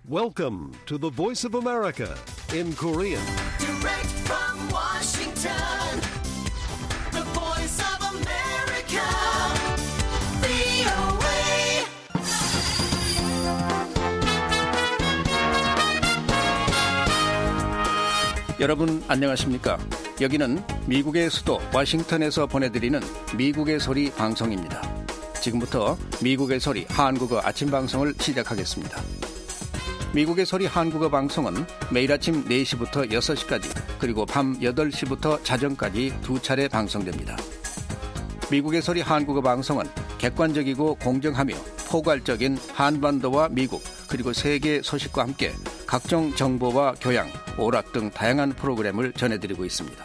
Welcome to the Voice of America in Korean. Direct from Washington, the Voice of America, VOA. 여러분 안녕하십니까? 여기는 미국의 수도 워싱턴에서 보내드리는 미국의 소리 방송입니다. 지금부터 미국의 소리 한국어 아침 방송을 시작하겠습니다. 미국의 소리 한국어 방송은 매일 아침 4시부터 6시까지 그리고 밤 8시부터 자정까지 두 차례 방송됩니다. 미국의 소리 한국어 방송은 객관적이고 공정하며 포괄적인 한반도와 미국 그리고 세계 소식과 함께 각종 정보와 교양, 오락 등 다양한 프로그램을 전해드리고 있습니다.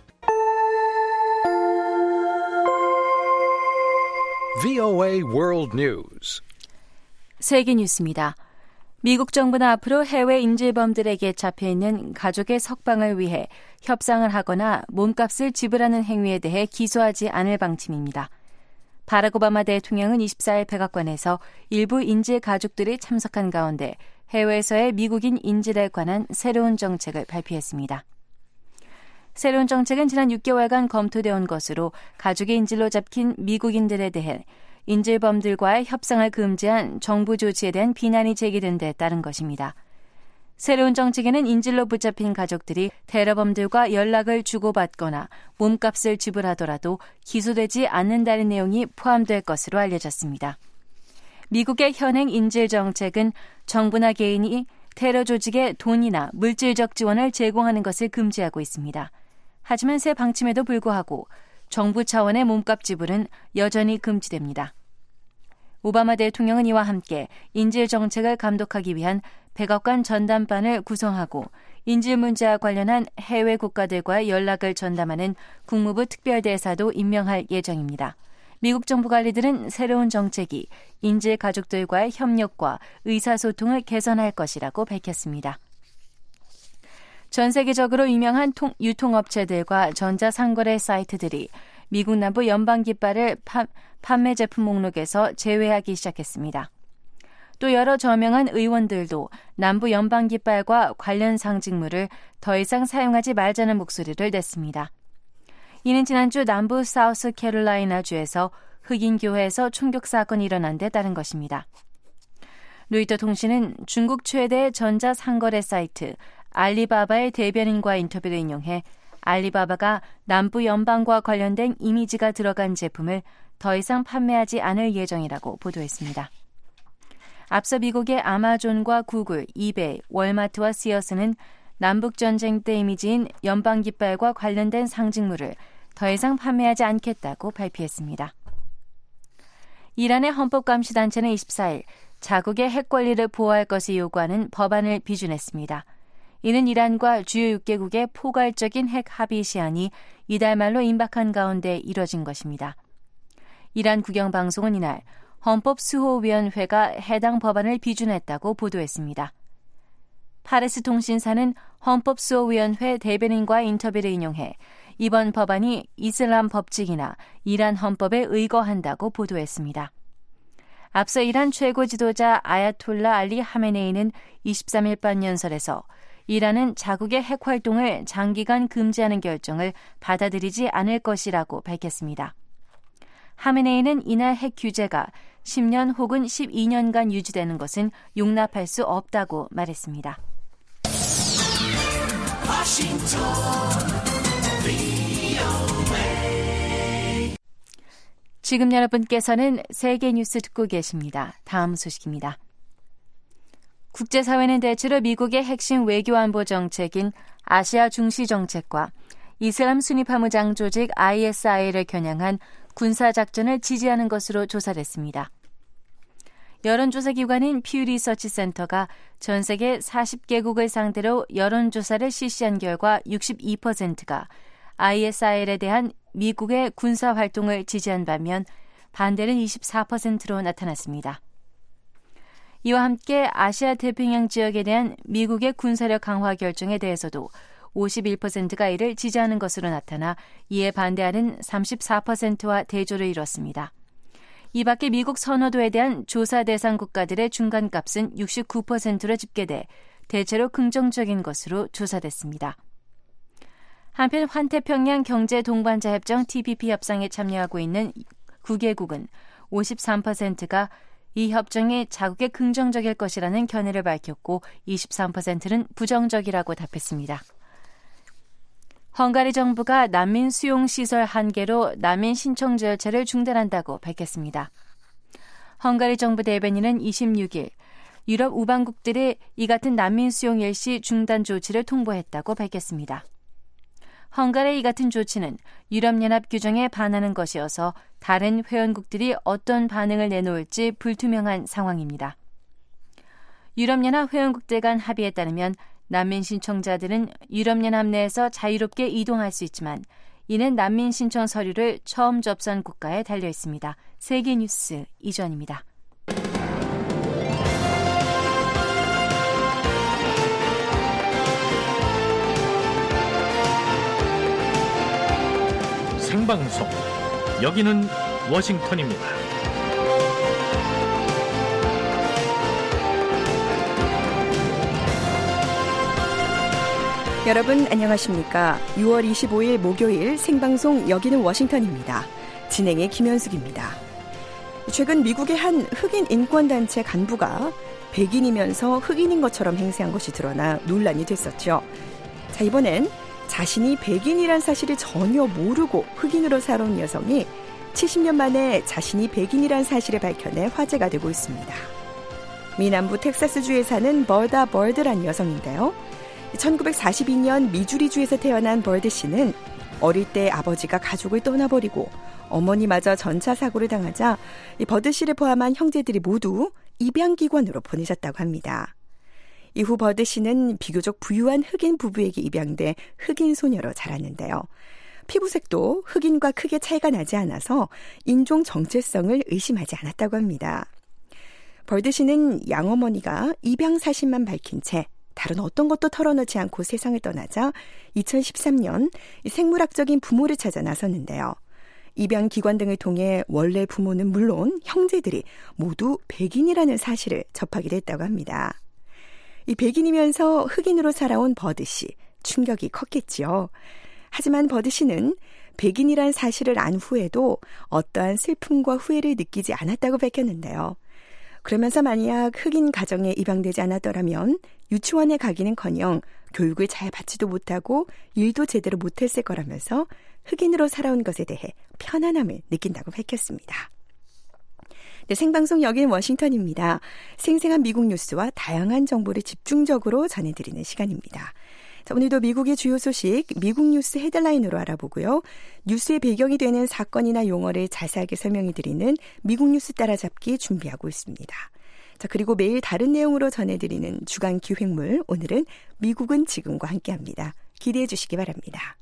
VOA World News. 세계 뉴스입니다. 미국 정부는 앞으로 해외 인질범들에게 잡혀있는 가족의 석방을 위해 협상을 하거나 몸값을 지불하는 행위에 대해 기소하지 않을 방침입니다. 바락 오바마 대통령은 24일 백악관에서 일부 인질 가족들이 참석한 가운데 해외에서의 미국인 인질에 관한 새로운 정책을 발표했습니다. 새로운 정책은 지난 6개월간 검토되어 온 것으로 가족의 인질로 잡힌 미국인들에 대해 인질범들과의 협상을 금지한 정부 조치에 대한 비난이 제기된 데 따른 것입니다. 새로운 정책에는 인질로 붙잡힌 가족들이 테러범들과 연락을 주고받거나 몸값을 지불하더라도 기소되지 않는다는 내용이 포함될 것으로 알려졌습니다. 미국의 현행 인질 정책은 정부나 개인이 테러 조직에 돈이나 물질적 지원을 제공하는 것을 금지하고 있습니다. 하지만 새 방침에도 불구하고 정부 차원의 몸값 지불은 여전히 금지됩니다. 오바마 대통령은 이와 함께 인질 정책을 감독하기 위한 백악관 전담반을 구성하고 인질 문제와 관련한 해외 국가들과의 연락을 전담하는 국무부 특별대사도 임명할 예정입니다. 미국 정부 관리들은 새로운 정책이 인질 가족들과의 협력과 의사소통을 개선할 것이라고 밝혔습니다. 전 세계적으로 유명한 유통업체들과 전자상거래 사이트들이 미국 남부 연방깃발을 판매 제품 목록에서 제외하기 시작했습니다. 또 여러 저명한 의원들도 남부 연방깃발과 관련 상징물을 더 이상 사용하지 말자는 목소리를 냈습니다. 이는 지난주 남부 사우스캐롤라이나주에서 흑인 교회에서 총격 사건이 일어난 데 따른 것입니다. 로이터 통신은 중국 최대 전자상거래 사이트 알리바바의 대변인과 인터뷰를 인용해 알리바바가 남부 연방과 관련된 이미지가 들어간 제품을 더 이상 판매하지 않을 예정이라고 보도했습니다. 앞서 미국의 아마존과 구글, 이베이, 월마트와 시어스는 남북전쟁 때 이미지인 연방깃발과 관련된 상징물을 더 이상 판매하지 않겠다고 발표했습니다. 이란의 헌법감시단체는 24일 자국의 핵 권리를 보호할 것을 요구하는 법안을 비준했습니다. 이는 이란과 주요 6개국의 포괄적인 핵 합의 시한이 이달 말로 임박한 가운데 이뤄진 것입니다. 이란 국영방송은 이날 헌법수호위원회가 해당 법안을 비준했다고 보도했습니다. 파르스 통신사는 헌법수호위원회 대변인과의 인터뷰를 인용해 이번 법안이 이슬람 법칙이나 이란 헌법에 의거한다고 보도했습니다. 앞서 이란 최고 지도자 아야톨라 알리 하메네이는 23일 밤 연설에서 이란은 자국의 핵 활동을 장기간 금지하는 결정을 받아들이지 않을 것이라고 밝혔습니다. 하메네이는 이날 핵 규제가 10년 혹은 12년간 유지되는 것은 용납할 수 없다고 말했습니다. 지금 여러분께서는 세계 뉴스 듣고 계십니다. 다음 소식입니다. 국제사회는 대체로 미국의 핵심 외교안보 정책인 아시아 중시 정책과 이슬람 순위 파무장 조직 ISI를 겨냥한 군사작전을 지지하는 것으로 조사를 했습니다. 여론조사기관인 퓨 리서치 센터가 전 세계 40개국을 상대로 여론조사를 실시한 결과 62%가 ISIL에 대한 미국의 군사활동을 지지한 반면 반대는 24%로 나타났습니다. 이와 함께 아시아 태평양 지역에 대한 미국의 군사력 강화 결정에 대해서도 51%가 이를 지지하는 것으로 나타나 이에 반대하는 34%와 대조를 이뤘습니다. 이 밖에 미국 선호도에 대한 조사 대상 국가들의 중간값은 69%로 집계돼 대체로 긍정적인 것으로 조사됐습니다. 한편 환태평양 경제동반자협정 TPP 협상에 참여하고 있는 9개국은 53%가 이 협정이 자국에 긍정적일 것이라는 견해를 밝혔고 23%는 부정적이라고 답했습니다. 헝가리 정부가 난민 수용시설 한계로 난민 신청 절차를 중단한다고 밝혔습니다. 헝가리 정부 대변인은 26일 유럽 우방국들이 이 같은 난민 수용 일시 중단 조치를 통보했다고 밝혔습니다. 헝가리의 이 같은 조치는 유럽연합 규정에 반하는 것이어서 다른 회원국들이 어떤 반응을 내놓을지 불투명한 상황입니다. 유럽연합 회원국들 간 합의에 따르면 난민 신청자들은 유럽연합 내에서 자유롭게 이동할 수 있지만 이는 난민 신청 서류를 처음 접수한 국가에 달려 있습니다. 세계뉴스 이주연입니다. 생방송 여기는 워싱턴입니다. 여러분 안녕하십니까? 6월 25일 목요일 생방송 여기는 워싱턴입니다. 진행의 김현숙입니다. 최근 미국의 한 흑인 인권단체 간부가 백인이면서 흑인인 것처럼 행세한 것이 드러나 논란이 됐었죠. 자, 이번엔 자신이 백인이란 사실을 전혀 모르고 흑인으로 살아온 여성이 70년 만에 자신이 백인이란 사실을 밝혀내 화제가 되고 있습니다. 미 남부 텍사스주에 사는 버다 벌드란 여성인데요. 1942년 미주리주에서 태어난 벌드 씨는 어릴 때 아버지가 가족을 떠나버리고 어머니마저 전차 사고를 당하자 이 버드 씨를 포함한 형제들이 모두 입양기관으로 보내셨다고 합니다. 이후 버드 씨는 비교적 부유한 흑인 부부에게 입양돼 흑인 소녀로 자랐는데요. 피부색도 흑인과 크게 차이가 나지 않아서 인종 정체성을 의심하지 않았다고 합니다. 벌드 씨는 양어머니가 입양 사실만 밝힌 채 다른 어떤 것도 털어놓지 않고 세상을 떠나자 2013년 생물학적인 부모를 찾아 나섰는데요. 입양 기관 등을 통해 원래 부모는 물론 형제들이 모두 백인이라는 사실을 접하게 됐다고 합니다. 이 백인이면서 흑인으로 살아온 버드 씨, 충격이 컸겠지요. 하지만 버드 씨는 백인이란 사실을 안 후에도 어떠한 슬픔과 후회를 느끼지 않았다고 밝혔는데요. 그러면서 만약 흑인 가정에 입양되지 않았더라면 유치원에 가기는커녕 교육을 잘 받지도 못하고 일도 제대로 못했을 거라면서 흑인으로 살아온 것에 대해 편안함을 느낀다고 밝혔습니다. 네, 생방송 여기는 워싱턴입니다. 생생한 미국 뉴스와 다양한 정보를 집중적으로 전해드리는 시간입니다. 자, 오늘도 미국의 주요 소식, 미국 뉴스 헤드라인으로 알아보고요. 뉴스의 배경이 되는 사건이나 용어를 자세하게 설명해드리는 미국 뉴스 따라잡기 준비하고 있습니다. 자, 그리고 매일 다른 내용으로 전해드리는 주간 기획물, 오늘은 미국은 지금과 함께합니다. 기대해 주시기 바랍니다.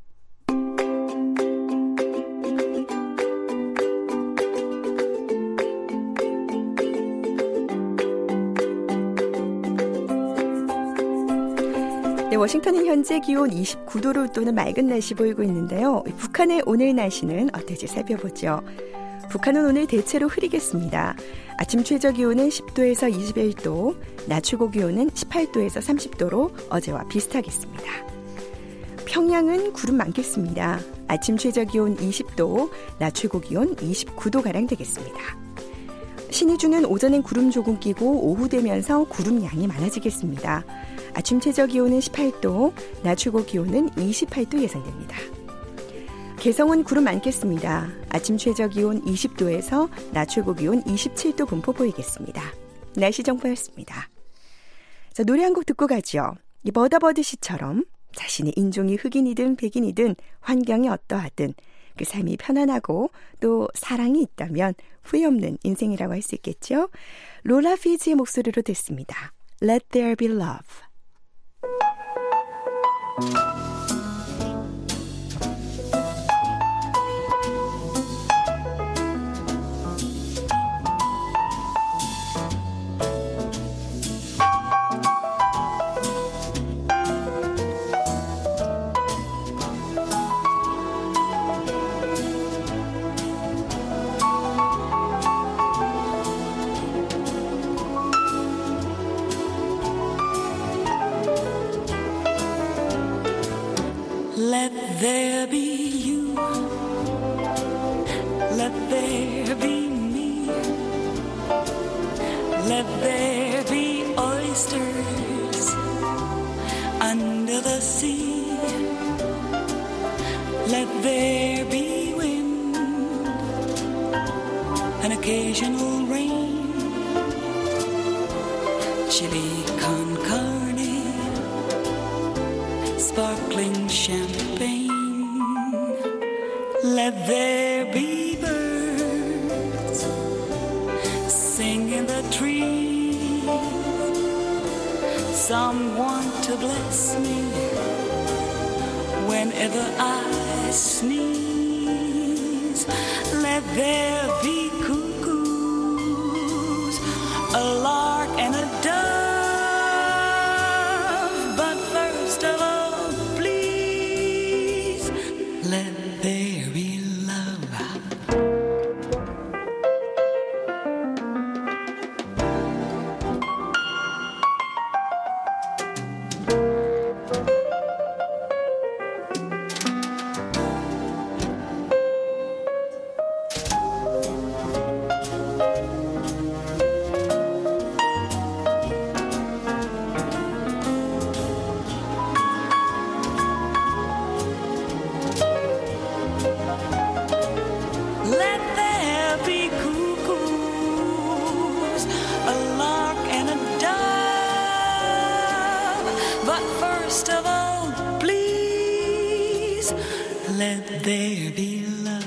네, 워싱턴은 현재 기온 29도를 웃도는 맑은 날씨 보이고 있는데요. 북한의 오늘 날씨는 어떨지 살펴보죠. 북한은 오늘 대체로 흐리겠습니다. 아침 최저 기온은 10도에서 21도, 낮 최고 기온은 18도에서 30도로 어제와 비슷하겠습니다. 평양은 구름 많겠습니다. 아침 최저 기온 20도, 낮 최고 기온 29도가량 되겠습니다. 신의주는 오전엔 구름 조금 끼고 오후 되면서 구름 양이 많아지겠습니다. 아침 최저 기온은 18도, 낮 최고 기온은 28도 예상됩니다. 개성은 구름 많겠습니다. 아침 최저 기온 20도에서 낮 최고 기온 27도 분포 보이겠습니다. 날씨 정보였습니다. 자, 노래 한 곡 듣고 가죠. 이 버다버드 씨처럼 자신의 인종이 흑인이든 백인이든 환경이 어떠하든 그 삶이 편안하고 또 사랑이 있다면 후회 없는 인생이라고 할 수 있겠죠. 로라 피지의 목소리로 듣습니다. Let there be love. there be you. Let there be me. Let there be oysters under the sea. Let there be wind, an occasional rain, chili con carne, sparkling champagne. Let there be birds sing in the trees. Someone to bless me whenever I sneeze. Let there be cuckoos, a lark and a dove. But first of all, please, let there be love. Let there be cuckoos, a lark and a dove. But first of all, please, let there be love.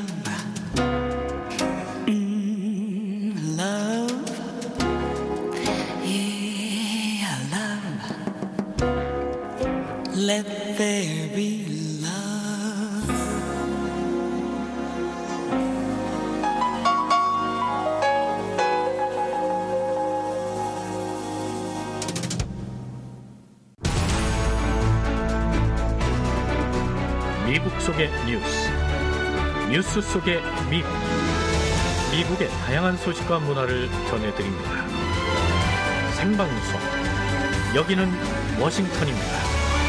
Love. Yeah, love. Let there be love. 미국 속의 뉴스 속의 미국. 미국의 다양한 소식과 문화를 전해드립니다. 생방송, 여기는 워싱턴입니다.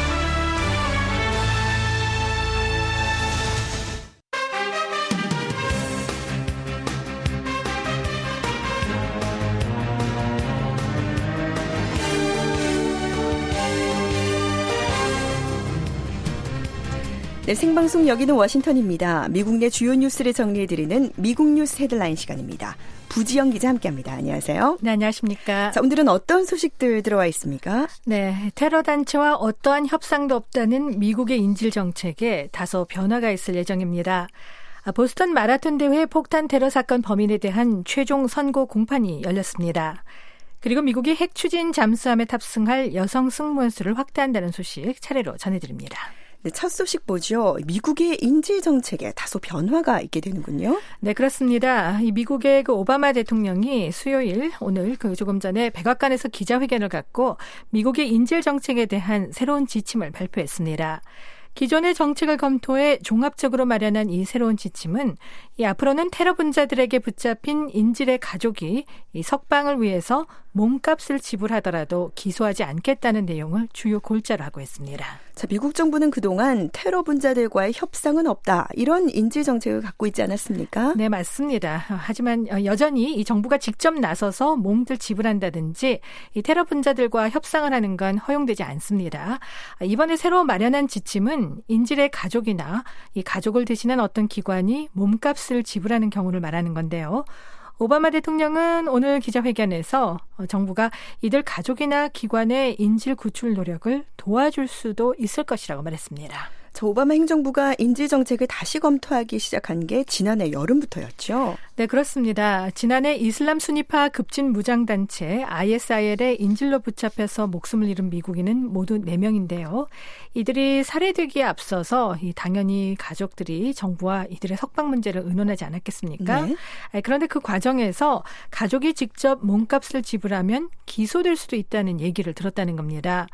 네, 생방송 여기는 워싱턴입니다. 미국 내 주요 뉴스를 정리해드리는 미국 뉴스 헤드라인 시간입니다. 부지영 기자 함께합니다. 안녕하세요. 네, 안녕하십니까. 자, 오늘은 어떤 소식들 들어와 있습니까? 네, 테러 단체와 어떠한 협상도 없다는 미국의 인질 정책에 다소 변화가 있을 예정입니다. 보스턴 마라톤 대회 폭탄 테러 사건 범인에 대한 최종 선고 공판이 열렸습니다. 그리고 미국이 핵 추진 잠수함에 탑승할 여성 승무원 수를 확대한다는 소식 차례로 전해드립니다. 네, 첫 소식 보죠. 미국의 인질 정책에 다소 변화가 있게 되는군요. 네, 그렇습니다. 이 미국의 오바마 대통령이 수요일 오늘 조금 전에 백악관에서 기자회견을 갖고 미국의 인질 정책에 대한 새로운 지침을 발표했습니다. 기존의 정책을 검토해 종합적으로 마련한 이 새로운 지침은 앞으로는 테러 분자들에게 붙잡힌 인질의 가족이 이 석방을 위해서 몸값을 지불하더라도 기소하지 않겠다는 내용을 주요 골자로 하고 있습니다. 자, 미국 정부는 그동안 테러 분자들과의 협상은 없다, 이런 인질 정책을 갖고 있지 않았습니까? 네, 맞습니다. 하지만 여전히 이 정부가 직접 나서서 몸들 지불한다든지 이 테러 분자들과 협상을 하는 건 허용되지 않습니다. 이번에 새로 마련한 지침은 인질의 가족이나 이 가족을 대신한 어떤 기관이 몸값을 지불하는 경우를 말하는 건데요. 오바마 대통령은 오늘 기자회견에서 정부가 이들 가족이나 기관의 인질 구출 노력을 도와줄 수도 있을 것이라고 말했습니다. 저 오바마 행정부가 인질 정책을 다시 검토하기 시작한 게 지난해 여름부터였죠. 네, 그렇습니다. 지난해 이슬람 순위파 급진 무장단체 ISIL의 인질로 붙잡혀서 목숨을 잃은 미국인은 모두 4명인데요. 이들이 살해되기에 앞서서 당연히 가족들이 정부와 이들의 석방 문제를 의논하지 않았겠습니까? 네. 그런데 그 과정에서 가족이 직접 몸값을 지불하면 기소될 수도 있다는 얘기를 들었다는 겁니다.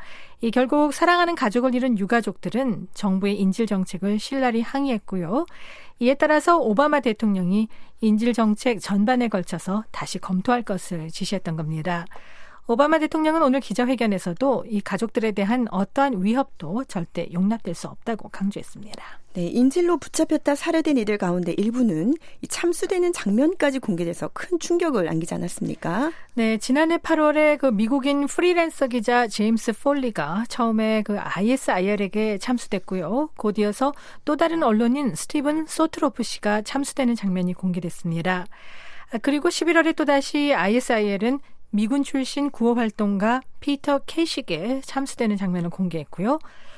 결국 사랑하는 가족을 잃은 유가족들은 정부의 인질 정책을 신랄히 항의했고요. 이에 따라서 오바마 대통령이 인질 정책 전반에 걸쳐서 다시 검토할 것을 지시했던 겁니다. 오바마 대통령은 오늘 기자회견에서도 이 가족들에 대한 어떠한 위협도 절대 용납될 수 없다고 강조했습니다. 네, 인질로 붙잡혔다 살해된 이들 가운데 일부는 이 참수되는 장면까지 공개돼서 큰 충격을 안기지 않았습니까? 네, 지난해 8월에 그 미국인 프리랜서 기자 제임스 폴리가 처음에 그 ISIL에게 참수됐고요. 곧 이어서 또 다른 언론인 스티븐 소트로프 씨가 참수되는 장면이 공개됐습니다. 그리고 11월에 또다시 ISIL은 미군 출신 구호 활동가 피터 캐식에 참수되는 장면을 공개했고요.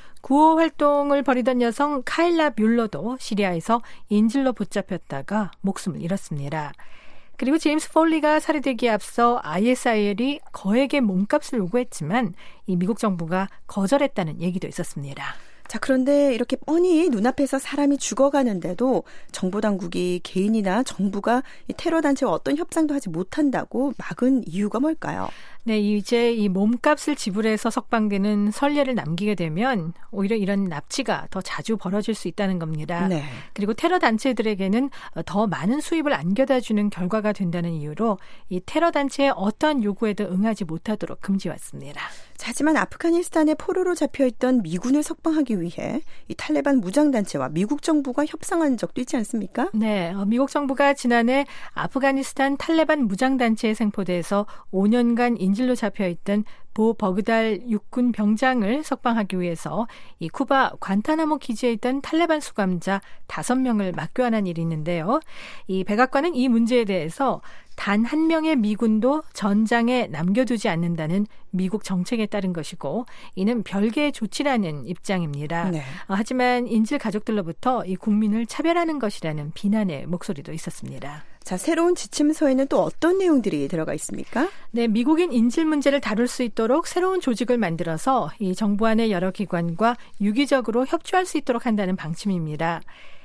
구호 활동을 벌이던 여성 카일라 뮬러도 시리아에서 인질로 붙잡혔다가 목숨을 잃었습니다. 그리고 제임스 폴리가 살해되기에 앞서 ISIL이 거액의 몸값을 요구했지만 이 미국 정부가 거절했다는 얘기도 있었습니다. 자, 그런데 이렇게 뻔히 눈앞에서 사람이 죽어가는데도 정보당국이 개인이나 정부가 이 테러 단체와 어떤 협상도 하지 못한다고 막은 이유가 뭘까요? 네, 이제 이 몸값을 지불해서 석방되는 선례를 남기게 되면 오히려 이런 납치가 더 자주 벌어질 수 있다는 겁니다. 네. 그리고 테러 단체들에게는 더 많은 수입을 안겨다주는 결과가 된다는 이유로 이 테러 단체의 어떠한 요구에도 응하지 못하도록 금지왔습니다. 하지만 아프가니스탄에 포로로 잡혀있던 미군을 석방하기 위해 이 탈레반 무장단체와 미국 정부가 협상한 적도 있지 않습니까? 네, 미국 정부가 지난해 아프가니스탄 탈레반 무장단체에 생포돼서 5년간 인질로 잡혀있던 보 버그달 육군 병장을 석방하기 위해서 이 쿠바 관타나모 기지에 있던 탈레반 수감자 5명을 맞교환한 일이 있는데요. 이 백악관은 이 문제에 대해서 단 한 명의 미군도 전장에 남겨두지 않는다는 미국 정책에 따른 것이고 이는 별개의 조치라는 입장입니다. 네. 하지만 인질 가족들로부터 이 국민을 차별하는 것이라는 비난의 목소리도 있었습니다. 자, 새로운 지침서에는 또 어떤 내용들이 들어가 있습니까? 네, 미국인 인질 문제를 다룰 수 있도록 새로운 조직을 만들어서 이 정부 안의 여러 기관과 유기적으로 협조할 수 있도록 한다는 방침입니다.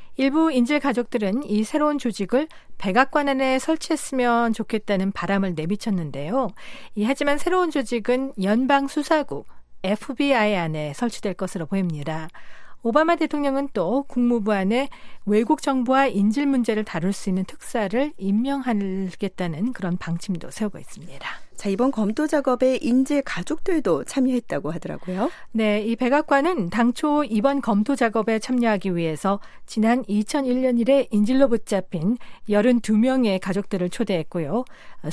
일부 인질 가족들은 이 새로운 조직을 백악관 안에 설치했으면 좋겠다는 바람을 내비쳤는데요. 하지만 새로운 조직은 연방수사국 FBI 안에 설치될 것으로 보입니다. 오바마 대통령은 또 국무부 안에 외국 정부와 인질 문제를 다룰 수 있는 특사를 임명하겠다는 그런 방침도 세우고 있습니다. 자, 이번 검토 작업에 인질 가족들도 참여했다고 하더라고요. 네, 이 백악관은 당초 이번 검토 작업에 참여하기 위해서 지난 2001년 이래 인질로 붙잡힌 82명의 가족들을 초대했고요.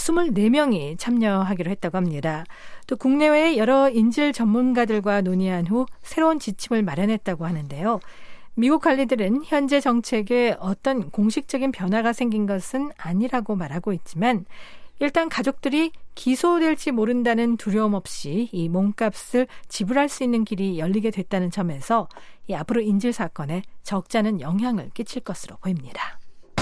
24명이 참여하기로 했다고 합니다. 또 국내외의 여러 인질 전문가들과 논의한 후 새로운 지침을 마련했다고 하는데요. 미국 관리들은 현재 정책에 어떤 공식적인 변화가 생긴 것은 아니라고 말하고 있지만 일단 가족들이 기소될지 모른다는 두려움 없이 이 몸값을 지불할 수 있는 길이 열리게 됐다는 점에서 이 앞으로 인질 사건에 적지 않은 영향을 끼칠 것으로 보입니다.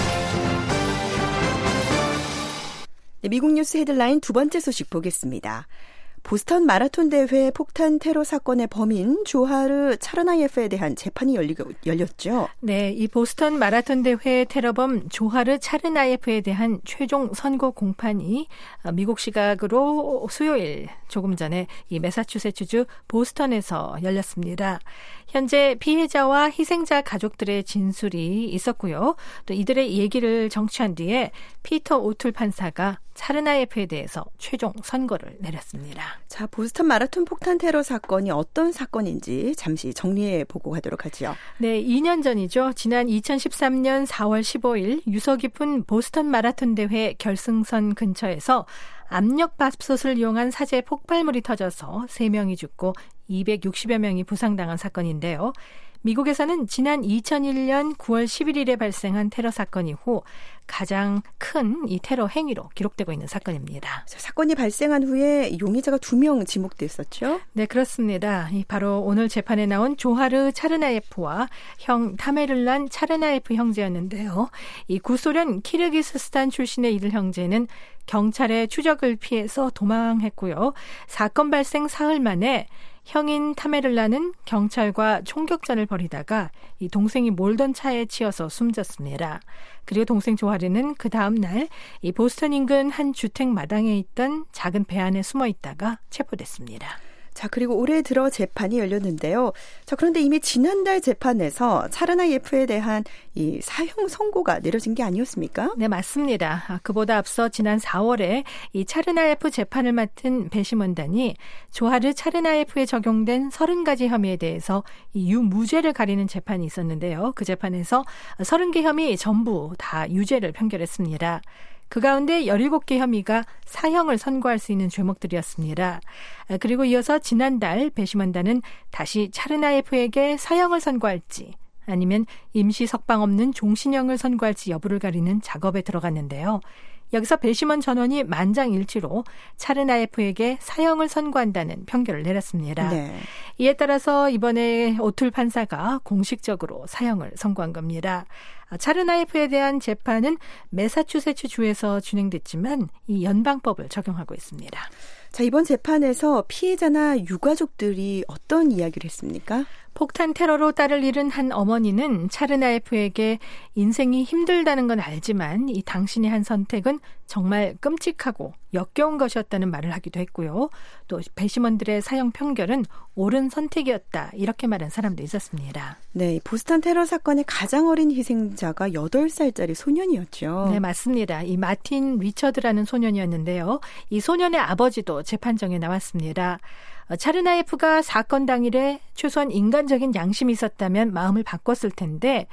네, 미국 뉴스 헤드라인 두 번째 소식 보겠습니다. 보스턴 마라톤 대회 폭탄 테러 사건의 범인 조하르 차르나예프에 대한 재판이 열렸죠. 네, 이 보스턴 마라톤 대회 테러범 조하르 차르나예프에 대한 최종 선고 공판이 미국 시각으로 수요일 조금 전에 이 매사추세츠주 보스턴에서 열렸습니다. 현재 피해자와 희생자 가족들의 진술이 있었고요. 또 이들의 얘기를 정취한 뒤에 피터 오툴 판사가 차르나예프에 대해서 최종 선고를 내렸습니다. 자, 보스턴 마라톤 폭탄 테러 사건이 어떤 사건인지 잠시 정리해 보고 가도록 하죠. 네, 2년 전이죠. 지난 2013년 4월 15일 유서 깊은 보스턴 마라톤 대회 결승선 근처에서 압력밥솥을 이용한 사제 폭발물이 터져서 3명이 죽고 260여 명이 부상당한 사건인데요. 미국에서는 지난 2001년 9월 11일에 발생한 테러 사건 이후 가장 큰 이 테러 행위로 기록되고 있는 사건입니다. 사건이 발생한 후에 용의자가 2명 지목됐었죠? 네, 그렇습니다. 바로 오늘 재판에 나온 조하르 차르나예프와 형 타메를란 차르나예프 형제였는데요. 이 구소련 키르기스스탄 출신의 이들 형제는 경찰의 추적을 피해서 도망했고요. 사건 발생 사흘 만에 형인 타메를라는 경찰과 총격전을 벌이다가 이 동생이 몰던 차에 치여서 숨졌습니다. 그리고 동생 조하르는 그 다음 날 이 보스턴 인근 한 주택 마당에 있던 작은 배 안에 숨어 있다가 체포됐습니다. 자, 그리고 올해 들어 재판이 열렸는데요. 자, 그런데 이미 지난달 재판에서 차르나예프에 대한 이 사형 선고가 내려진 게 아니었습니까? 네, 맞습니다. 그보다 앞서 지난 4월에 이 차르나예프 재판을 맡은 배심원단이 조하르 차르나예프에 적용된 30가지 혐의에 대해서 이 유무죄를 가리는 재판이 있었는데요. 그 재판에서 30개 혐의 전부 다 유죄를 판결했습니다. 그 가운데 17개 혐의가 사형을 선고할 수 있는 죄목들이었습니다. 그리고 이어서 지난달 배심원단은 다시 차르나예프에게 사형을 선고할지 아니면 임시 석방 없는 종신형을 선고할지 여부를 가리는 작업에 들어갔는데요. 여기서 배심원 전원이 만장일치로 차르나예프에게 사형을 선고한다는 판결을 내렸습니다. 네. 이에 따라서 이번에 오툴 판사가 공식적으로 사형을 선고한 겁니다. 차르나예프에 대한 재판은 매사추세츠 주에서 진행됐지만 이 연방법을 적용하고 있습니다. 자, 이번 재판에서 피해자나 유가족들이 어떤 이야기를 했습니까? 폭탄 테러로 딸을 잃은 한 어머니는 차르나예프에게 인생이 힘들다는 건 알지만 이 당신이 한 선택은 정말 끔찍하고 역겨운 것이었다는 말을 하기도 했고요. 또 배심원들의 사형 판결은 옳은 선택이었다 이렇게 말한 사람도 있었습니다. 네, 보스턴 테러 사건의 가장 어린 희생자가 8살짜리 소년이었죠. 네, 맞습니다. 이 마틴 리처드라는 소년이었는데요. 이 소년의 아버지도 재판정에 나왔습니다. 차르나예프가 사건 당일에 최소한 인간적인 양심이 있었다면 마음을 바꿨을 텐데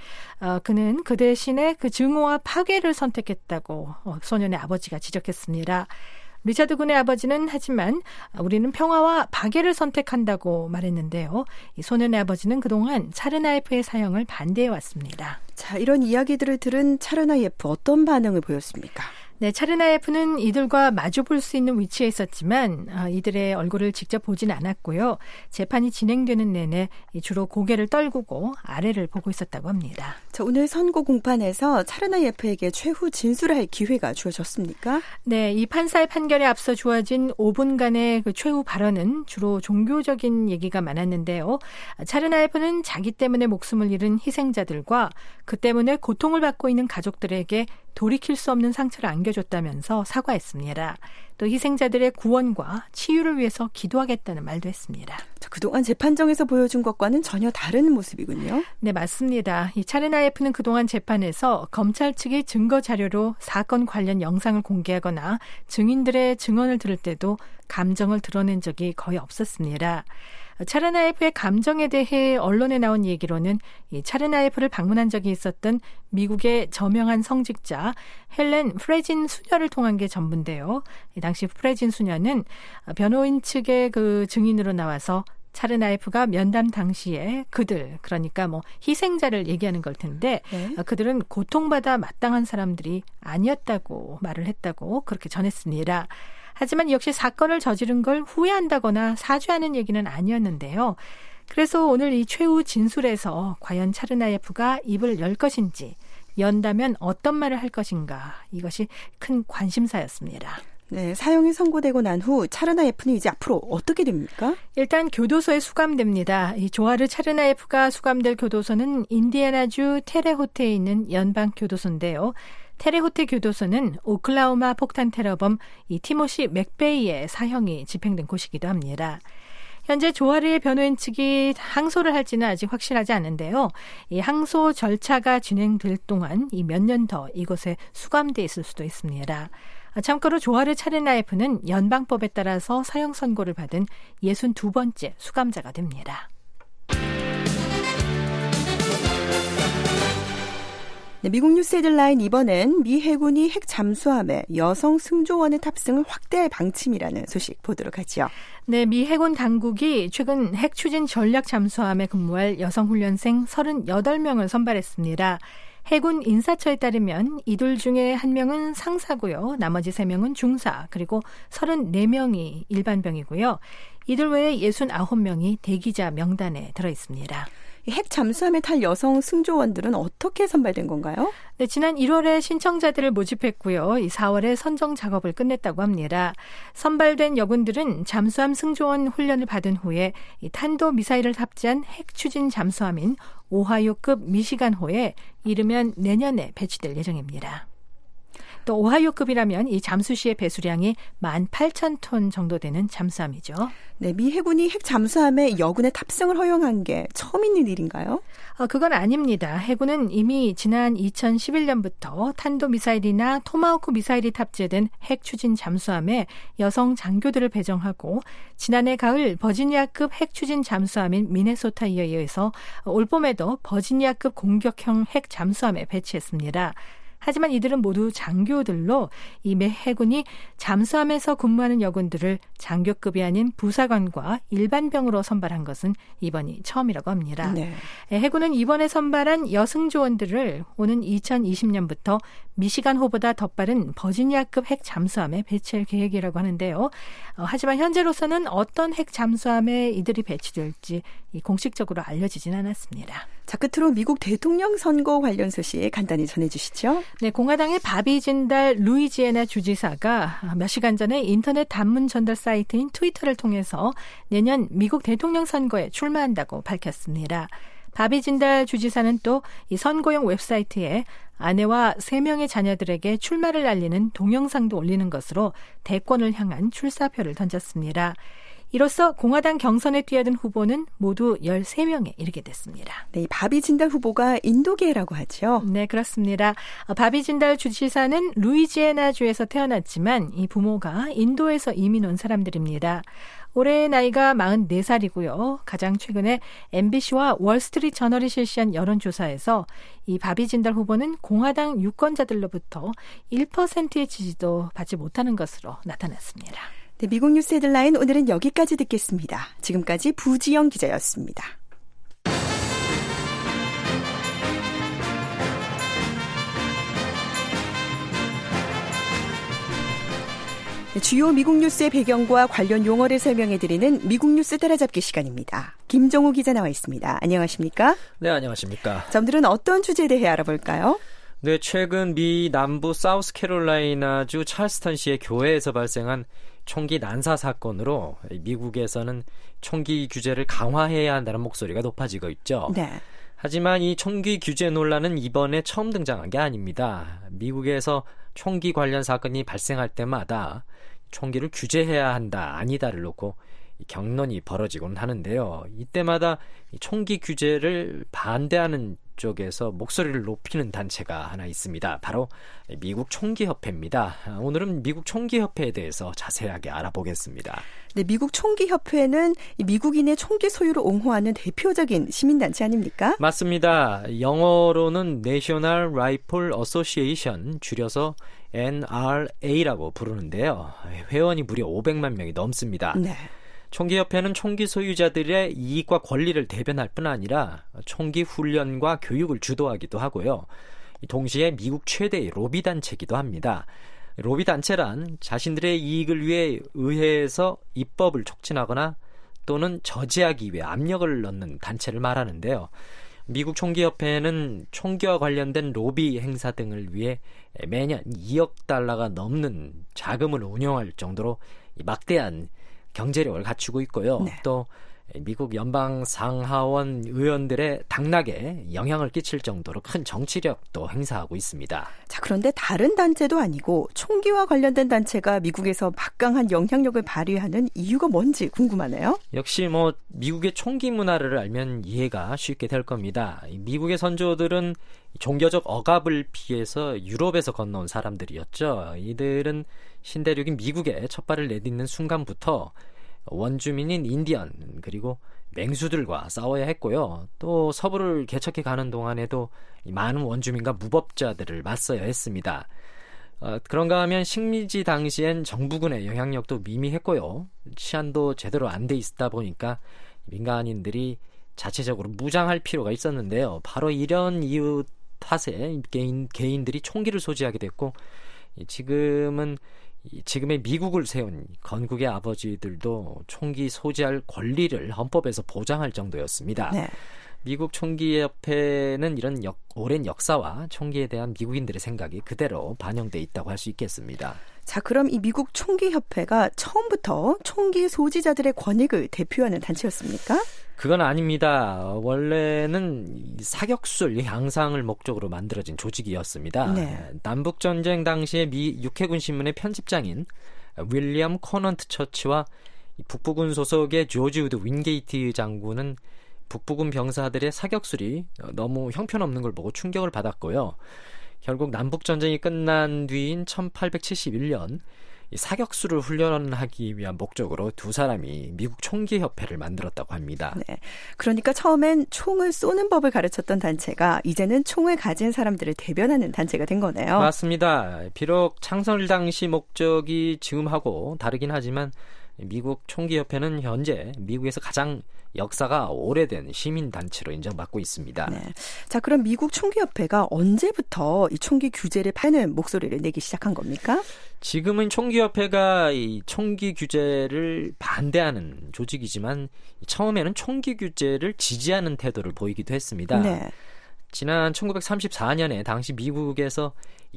그는 그 대신에 그 증오와 파괴를 선택했다고 소년의 아버지가 지적했습니다. 리차드 군의 아버지는 하지만 우리는 평화와 파괴를 선택한다고 말했는데요. 이 소년의 아버지는 그동안 차르나예프의 사형을 반대해왔습니다. 자, 이런 이야기들을 들은 차르나예프 어떤 반응을 보였습니까? 네, 차르나예프는 이들과 마주 볼 수 있는 위치에 있었지만 이들의 얼굴을 직접 보진 않았고요. 재판이 진행되는 내내 주로 고개를 떨구고 아래를 보고 있었다고 합니다. 자, 오늘 선고 공판에서 차르나예프에게 최후 진술할 기회가 주어졌습니까? 네, 이 판사의 판결에 앞서 주어진 5분간의 그 최후 발언은 주로 종교적인 얘기가 많았는데요. 차르나예프는 자기 때문에 목숨을 잃은 희생자들과 그 때문에 고통을 받고 있는 가족들에게 돌이킬 수 없는 상처를 안겨줬다면서 사과했습니다. 또 희생자들의 구원과 치유를 위해서 기도하겠다는 말도 했습니다. 자, 그동안 재판정에서 보여준 것과는 전혀 다른 모습이군요. 네, 맞습니다. 이 차르나예프는 그동안 재판에서 검찰 측의 증거 자료로 사건 관련 영상을 공개하거나 증인들의 증언을 들을 때도 감정을 드러낸 적이 거의 없었습니다. 차르나예프의 감정에 대해 언론에 나온 얘기로는 이 차르나예프를 방문한 적이 있었던 미국의 저명한 성직자 헬렌 프레진 수녀를 통한 게 전부인데요. 당시 프레진 수녀는 변호인 측의 그 증인으로 나와서 차르나예프가 면담 당시에 그들, 그러니까 뭐 희생자를 얘기하는 걸 텐데 네. 그들은 고통받아 마땅한 사람들이 아니었다고 말을 했다고 그렇게 전했습니다. 하지만 역시 사건을 저지른 걸 후회한다거나 사죄하는 얘기는 아니었는데요. 그래서 오늘 이 최후 진술에서 과연 차르나예프가 입을 열 것인지, 연다면 어떤 말을 할 것인가, 이것이 큰 관심사였습니다. 네, 사형이 선고되고 난 후 차르나예프는 이제 앞으로 어떻게 됩니까? 일단 교도소에 수감됩니다. 이 조하르 차르나예프가 수감될 교도소는 인디애나주 테레호테에 있는 연방교도소인데요. 테레호테 교도소는 오클라호마 폭탄 테러범 이 티모시 맥베이의 사형이 집행된 곳이기도 합니다. 현재 조하르의 변호인 측이 항소를 할지는 아직 확실하지 않은데요. 이 항소 절차가 진행될 동안 이 몇 년 더 이곳에 수감돼 있을 수도 있습니다. 참고로 조하르 차르나예프는 연방법에 따라서 사형 선고를 받은 62번째 수감자가 됩니다. 네, 미국 뉴스 헤드라인 이번엔 미 해군이 핵 잠수함에 여성 승조원의 탑승을 확대할 방침이라는 소식 보도록 하죠. 네, 미 해군 당국이 최근 핵 추진 전략 잠수함에 근무할 여성 훈련생 38명을 선발했습니다. 해군 인사처에 따르면 이들 중에 1명은 상사고요. 나머지 3명은 중사, 그리고 34명이 일반병이고요. 이들 외에 69명이 대기자 명단에 들어있습니다. 핵 잠수함에 탈 여성 승조원들은 어떻게 선발된 건가요? 네, 지난 1월에 신청자들을 모집했고요. 이 4월에 선정 작업을 끝냈다고 합니다. 선발된 여군들은 잠수함 승조원 훈련을 받은 후에 이 탄도미사일을 탑재한 핵 추진 잠수함인 오하이오급 미시간호에 이르면 내년에 배치될 예정입니다. 또 오하이오급이라면 이 잠수시의 배수량이 18,000톤 정도 되는 잠수함이죠. 네, 미 해군이 핵 잠수함에 여군의 탑승을 허용한 게 처음 있는 일인가요? 그건 아닙니다. 해군은 이미 지난 2011년부터 탄도미사일이나 토마호크 미사일이 탑재된 핵 추진 잠수함에 여성 장교들을 배정하고 지난해 가을 버지니아급 핵 추진 잠수함인 미네소타에 의해서 올 봄에도 버지니아급 공격형 핵 잠수함에 배치했습니다. 하지만 이들은 모두 장교들로 이 미 해군이 잠수함에서 근무하는 여군들을 장교급이 아닌 부사관과 일반병으로 선발한 것은 이번이 처음이라고 합니다. 네. 해군은 이번에 선발한 여승 조원들을 오는 2020년부터 미시간호보다 더 빠른 버지니아급 핵 잠수함에 배치할 계획이라고 하는데요. 하지만 현재로서는 어떤 핵 잠수함에 이들이 배치될지 공식적으로 알려지진 않았습니다. 자, 끝으로 미국 대통령 선거 관련 소식 간단히 전해주시죠. 네, 공화당의 바비 진달 루이지애나 주지사가 몇 시간 전에 인터넷 단문 전달 사이트인 트위터를 통해서 내년 미국 대통령 선거에 출마한다고 밝혔습니다. 바비 진달 주지사는 또 이 선거용 웹사이트에 아내와 3명의 자녀들에게 출마를 알리는 동영상도 올리는 것으로 대권을 향한 출사표를 던졌습니다. 이로써 공화당 경선에 뛰어든 후보는 모두 13명에 이르게 됐습니다. 네, 바비 진달 후보가 인도계라고 하죠? 네, 그렇습니다. 바비 진달 주지사는 루이지애나주에서 태어났지만 이 부모가 인도에서 이민 온 사람들입니다. 올해 나이가 44살이고요. 가장 최근에 MBC와 월스트리트 저널이 실시한 여론조사에서 이 바비 진달 후보는 공화당 유권자들로부터 1%의 지지도 받지 못하는 것으로 나타났습니다. 네, 미국 뉴스 헤드라인 오늘은 여기까지 듣겠습니다. 지금까지 부지영 기자였습니다. 네, 주요 미국 뉴스의 배경과 관련 용어를 설명해드리는 미국 뉴스 따라잡기 시간입니다. 김정우 기자 나와 있습니다. 안녕하십니까? 네, 안녕하십니까? 자, 오늘은 어떤 주제에 대해 알아볼까요? 네, 최근 미 남부 사우스캐롤라이나주 찰스턴시의 교회에서 발생한 총기 난사 사건으로 미국에서는 총기 규제를 강화해야 한다는 목소리가 높아지고 있죠. 네. 하지만 이 총기 규제 논란은 이번에 처음 등장한 게 아닙니다. 미국에서 총기 관련 사건이 발생할 때마다 총기를 규제해야 한다, 아니다를 놓고 격론이 벌어지곤 하는데요. 이때마다 총기 규제를 반대하는 쪽에서 목소리를 높이는 단체가 하나 있습니다. 바로 미국 총기협회입니다. 오늘은 미국 총기협회에 대해서 자세하게 알아보겠습니다. 네, 미국 총기협회는 미국인의 총기 소유를 옹호하는 대표적인 시민단체 아닙니까? 맞습니다. 영어로는 National Rifle Association, 줄여서 NRA라고 부르는데요. 회원이 무려 500만 명이 넘습니다. 네. 총기협회는 총기 소유자들의 이익과 권리를 대변할 뿐 아니라 총기 훈련과 교육을 주도하기도 하고요. 동시에 미국 최대의 로비단체이기도 합니다. 로비단체란 자신들의 이익을 위해 의회에서 입법을 촉진하거나 또는 저지하기 위해 압력을 넣는 단체를 말하는데요. 미국 총기협회는 총기와 관련된 로비 행사 등을 위해 매년 2억 달러가 넘는 자금을 운영할 정도로 막대한 경제력을 갖추고 있고요. 네. 또 미국 연방 상하원 의원들의 당락에 영향을 끼칠 정도로 큰 정치력도 행사하고 있습니다. 자, 그런데 다른 단체도 아니고 총기와 관련된 단체가 미국에서 막강한 영향력을 발휘하는 이유가 뭔지 궁금하네요. 역시 미국의 총기 문화를 알면 이해가 쉽게 될 겁니다. 미국의 선조들은 종교적 억압을 피해서 유럽에서 건너온 사람들이었죠. 이들은 신대륙인 미국에 첫 발을 내딛는 순간부터 원주민인 인디언 그리고 맹수들과 싸워야 했고요. 또 서부를 개척해 가는 동안에도 많은 원주민과 무법자들을 맞서야 했습니다. 그런가 하면 식민지 당시엔 정부군의 영향력도 미미했고요. 치안도 제대로 안 돼 있다 보니까 민간인들이 자체적으로 무장할 필요가 있었는데요. 바로 이런 이유 탓에 개인들이 총기를 소지하게 됐고 지금의 미국을 세운 건국의 아버지들도 총기 소지할 권리를 헌법에서 보장할 정도였습니다. 네. 미국 총기협회는 이런 오랜 역사와 총기에 대한 미국인들의 생각이 그대로 반영돼 있다고 할 수 있겠습니다. 자, 그럼 이 미국 총기협회가 처음부터 총기 소지자들의 권익을 대표하는 단체였습니까? 그건 아닙니다. 원래는 사격술 향상을 목적으로 만들어진 조직이었습니다. 네. 남북전쟁 당시에 미 육해군 신문의 편집장인 윌리엄 코넌트 처치와 북부군 소속의 조지 우드 윈게이트 장군은 북부군 병사들의 사격술이 너무 형편없는 걸 보고 충격을 받았고요. 결국 남북전쟁이 끝난 뒤인 1871년 사격술을 훈련하기 위한 목적으로 두 사람이 미국 총기협회를 만들었다고 합니다. 네, 그러니까 처음엔 총을 쏘는 법을 가르쳤던 단체가 이제는 총을 가진 사람들을 대변하는 단체가 된 거네요. 맞습니다. 비록 창설 당시 목적이 지금하고 다르긴 하지만 미국 총기협회는 현재 미국에서 가장 역사가 오래된 시민단체로 인정받고 있습니다. 네. 자, 그럼 미국 총기협회가 언제부터 이 총기 규제를 파는 목소리를 내기 시작한 겁니까? 지금은 총기협회가 이 총기 규제를 반대하는 조직이지만 처음에는 총기 규제를 지지하는 태도를 보이기도 했습니다. 네. 지난 1934년에 당시 미국에서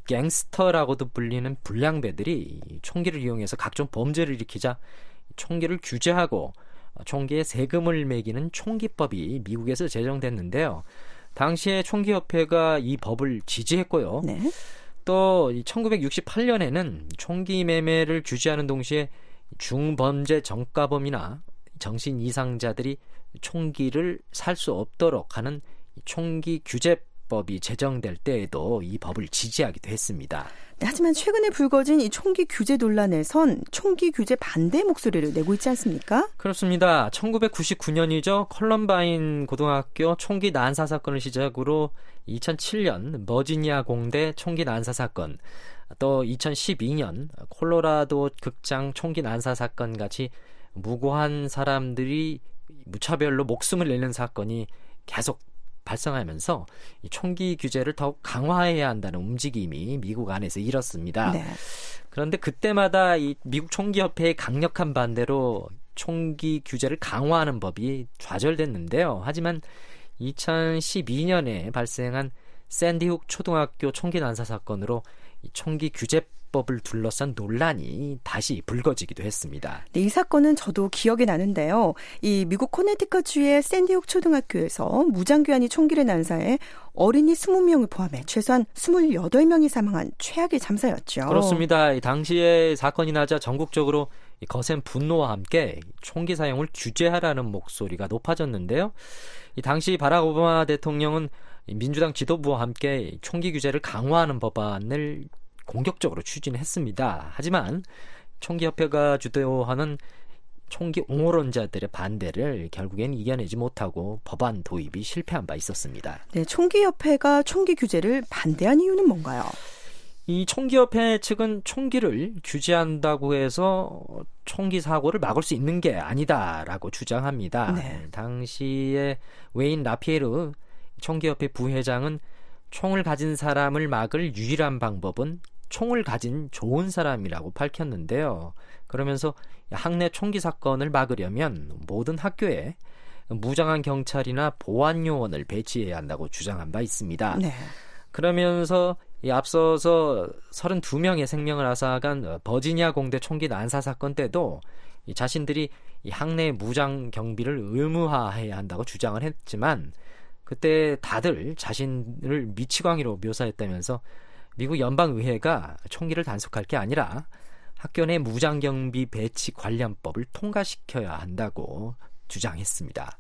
갱스터라고도 불리는 불량배들이 총기를 이용해서 각종 범죄를 일으키자 총기를 규제하고 총기에 세금을 매기는 총기법이 미국에서 제정됐는데요. 당시에 총기협회가 이 법을 지지했고요. 네. 또 1968년에는 총기 매매를 규제하는 동시에 중범죄 정가범이나 정신 이상자들이 총기를 살 수 없도록 하는 총기 규제법이 제정될 때에도 이 법을 지지하기도 했습니다. 네, 하지만 최근에 불거진 이 총기 규제 논란에선 총기 규제 반대 목소리를 내고 있지 않습니까? 그렇습니다. 1999년이죠. 컬럼바인 고등학교 총기 난사 사건을 시작으로 2007년 버지니아 공대 총기 난사 사건, 또 2012년 콜로라도 극장 총기 난사 사건 같이 무고한 사람들이 무차별로 목숨을 잃는 사건이 계속 발생하면서 이 총기 규제를 더욱 강화해야 한다는 움직임이 미국 안에서 일었습니다. 네. 그런데 그때마다 이 미국 총기협회의 강력한 반대로 총기 규제를 강화하는 법이 좌절됐는데요. 하지만 2012년에 발생한 샌디훅 초등학교 총기 난사 사건으로 이 총기 규제법을 둘러싼 논란이 다시 불거지기도 했습니다. 네, 이 사건은 저도 기억이 나는데요. 이 미국 코네티컷주의 샌디훅 초등학교에서 무장교환이 총기를 난사해 어린이 20명을 포함해 최소한 28명이 사망한 최악의 참사였죠. 그렇습니다. 당시에 사건이 나자 전국적으로 거센 분노와 함께 총기 사용을 규제하라는 목소리가 높아졌는데요. 이 당시 바락 오바마 대통령은 민주당 지도부와 함께 총기 규제를 강화하는 법안을 공격적으로 추진했습니다. 하지만 총기협회가 주도하는 총기 옹호론자들의 반대를 결국엔 이겨내지 못하고 법안 도입이 실패한 바 있었습니다. 네, 총기협회가 총기 규제를 반대한 이유는 뭔가요? 이 총기협회 측은 총기를 규제한다고 해서 총기 사고를 막을 수 있는 게 아니다라고 주장합니다. 네. 당시에 웨인 라피에르 총기협회 부회장은 총을 가진 사람을 막을 유일한 방법은 총을 가진 좋은 사람이라고 밝혔는데요. 그러면서 학내 총기 사건을 막으려면 모든 학교에 무장한 경찰이나 보안요원을 배치해야 한다고 주장한 바 있습니다. 네. 그러면서 앞서서 32명의 생명을 앗아간 버지니아 공대 총기 난사 사건 때도 자신들이 학내 무장 경비를 의무화해야 한다고 주장을 했지만 그때 다들 자신을 미치광이로 묘사했다면서 미국 연방의회가 총기를 단속할 게 아니라 학교 내 무장경비 배치 관련법을 통과시켜야 한다고 주장했습니다.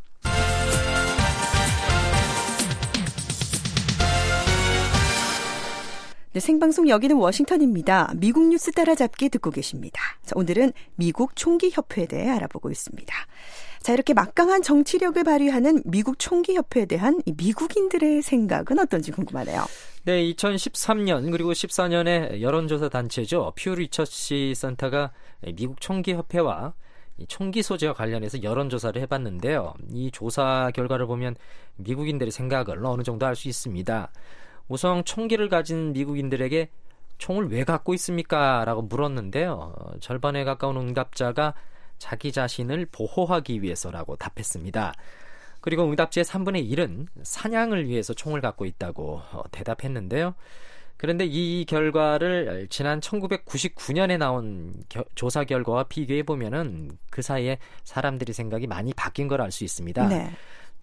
네, 생방송 여기는 워싱턴입니다. 미국 뉴스 따라잡기 듣고 계십니다. 자, 오늘은 미국 총기협회에 대해 알아보고 있습니다. 자, 이렇게 막강한 정치력을 발휘하는 미국 총기협회에 대한 이 미국인들의 생각은 어떤지 궁금하네요. 네, 2013년 그리고 14년에 여론조사 단체죠. 퓨 리서치 센터가 미국 총기협회와 총기 소지와 관련해서 여론조사를 해봤는데요. 이 조사 결과를 보면 미국인들의 생각을 어느 정도 알 수 있습니다. 우선 총기를 가진 미국인들에게 총을 왜 갖고 있습니까? 라고 물었는데요. 절반에 가까운 응답자가 자기 자신을 보호하기 위해서라고 답했습니다. 그리고 응답자의 3분의 1은 사냥을 위해서 총을 갖고 있다고 대답했는데요. 그런데 이 결과를 지난 1999년에 나온 조사 결과와 비교해 보면은 그 사이에 사람들의 생각이 많이 바뀐 걸 알 수 있습니다. 네.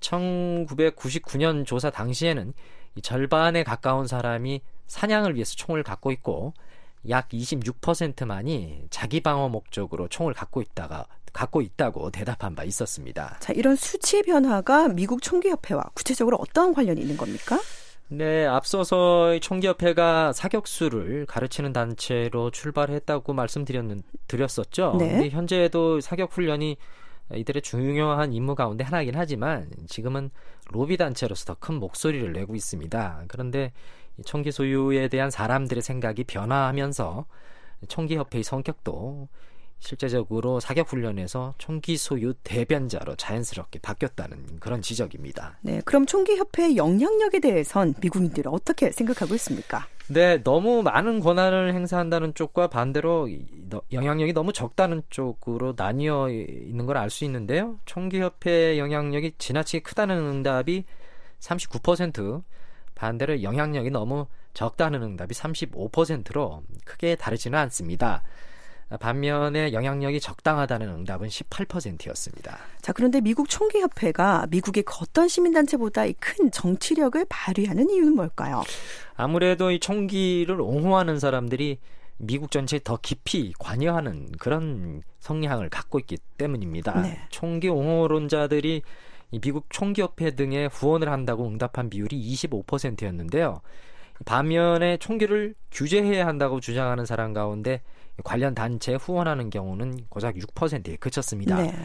1999년 조사 당시에는 이 절반에 가까운 사람이 사냥을 위해서 총을 갖고 있고 약 26%만이 자기 방어 목적으로 총을 갖고 있다고 대답한 바 있었습니다. 자, 이런 수치 변화가 미국 총기협회와 구체적으로 어떤 관련이 있는 겁니까? 네, 앞서서 총기협회가 사격수를 가르치는 단체로 출발했다고 말씀드렸었죠. 네. 근데 현재도 사격훈련이 이들의 중요한 임무 가운데 하나이긴 하지만 지금은 로비 단체로서 더 큰 목소리를 내고 있습니다. 그런데 총기 소유에 대한 사람들의 생각이 변화하면서 총기협회의 성격도 실제적으로 사격훈련에서 총기 소유 대변자로 자연스럽게 바뀌었다는 그런 지적입니다. 네, 그럼 총기협회의 영향력에 대해선 미국인들은 어떻게 생각하고 있습니까? 네, 너무 많은 권한을 행사한다는 쪽과 반대로 영향력이 너무 적다는 쪽으로 나뉘어 있는 걸 알 수 있는데요. 총기협회의 영향력이 지나치게 크다는 응답이 39%, 반대로 영향력이 너무 적다는 응답이 35%로 크게 다르지는 않습니다. 반면에 영향력이 적당하다는 응답은 18%였습니다. 자, 그런데 미국 총기협회가 미국의 어떤 시민단체보다 큰 정치력을 발휘하는 이유는 뭘까요? 아무래도 이 총기를 옹호하는 사람들이 미국 전체에 더 깊이 관여하는 그런 성향을 갖고 있기 때문입니다. 네. 총기 옹호론자들이 미국 총기협회 등에 후원을 한다고 응답한 비율이 25%였는데요. 반면에 총기를 규제해야 한다고 주장하는 사람 가운데 관련 단체에 후원하는 경우는 고작 6%에 그쳤습니다. 네.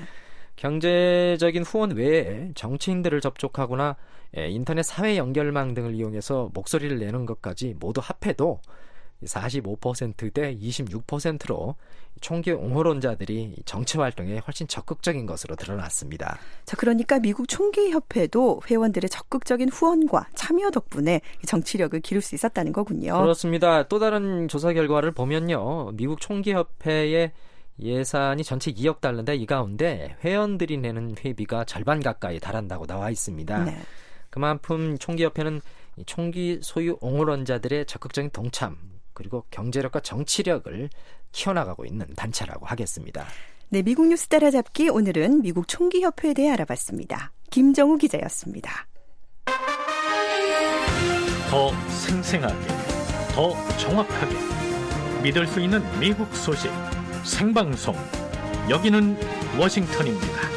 경제적인 후원 외에 정치인들을 접촉하거나 인터넷 사회 연결망 등을 이용해서 목소리를 내는 것까지 모두 합해도 45%대 26%로 총기 옹호론자들이 정치 활동에 훨씬 적극적인 것으로 드러났습니다. 자, 그러니까 미국 총기협회도 회원들의 적극적인 후원과 참여 덕분에 정치력을 기를 수 있었다는 거군요. 그렇습니다. 또 다른 조사 결과를 보면요. 미국 총기협회의 예산이 전체 2억 달러인데 이 가운데 회원들이 내는 회비가 절반 가까이 달한다고 나와 있습니다. 네. 그만큼 총기협회는 총기 소유 옹호론자들의 적극적인 동참 그리고 경제력과 정치력을 키워나가고 있는 단체라고 하겠습니다. 네, 미국 뉴스 따라잡기 오늘은 미국 총기협회에 대해 알아봤습니다. 김정우 기자였습니다. 더 생생하게, 더 정확하게 믿을 수 있는 미국 소식 생방송 여기는 워싱턴입니다.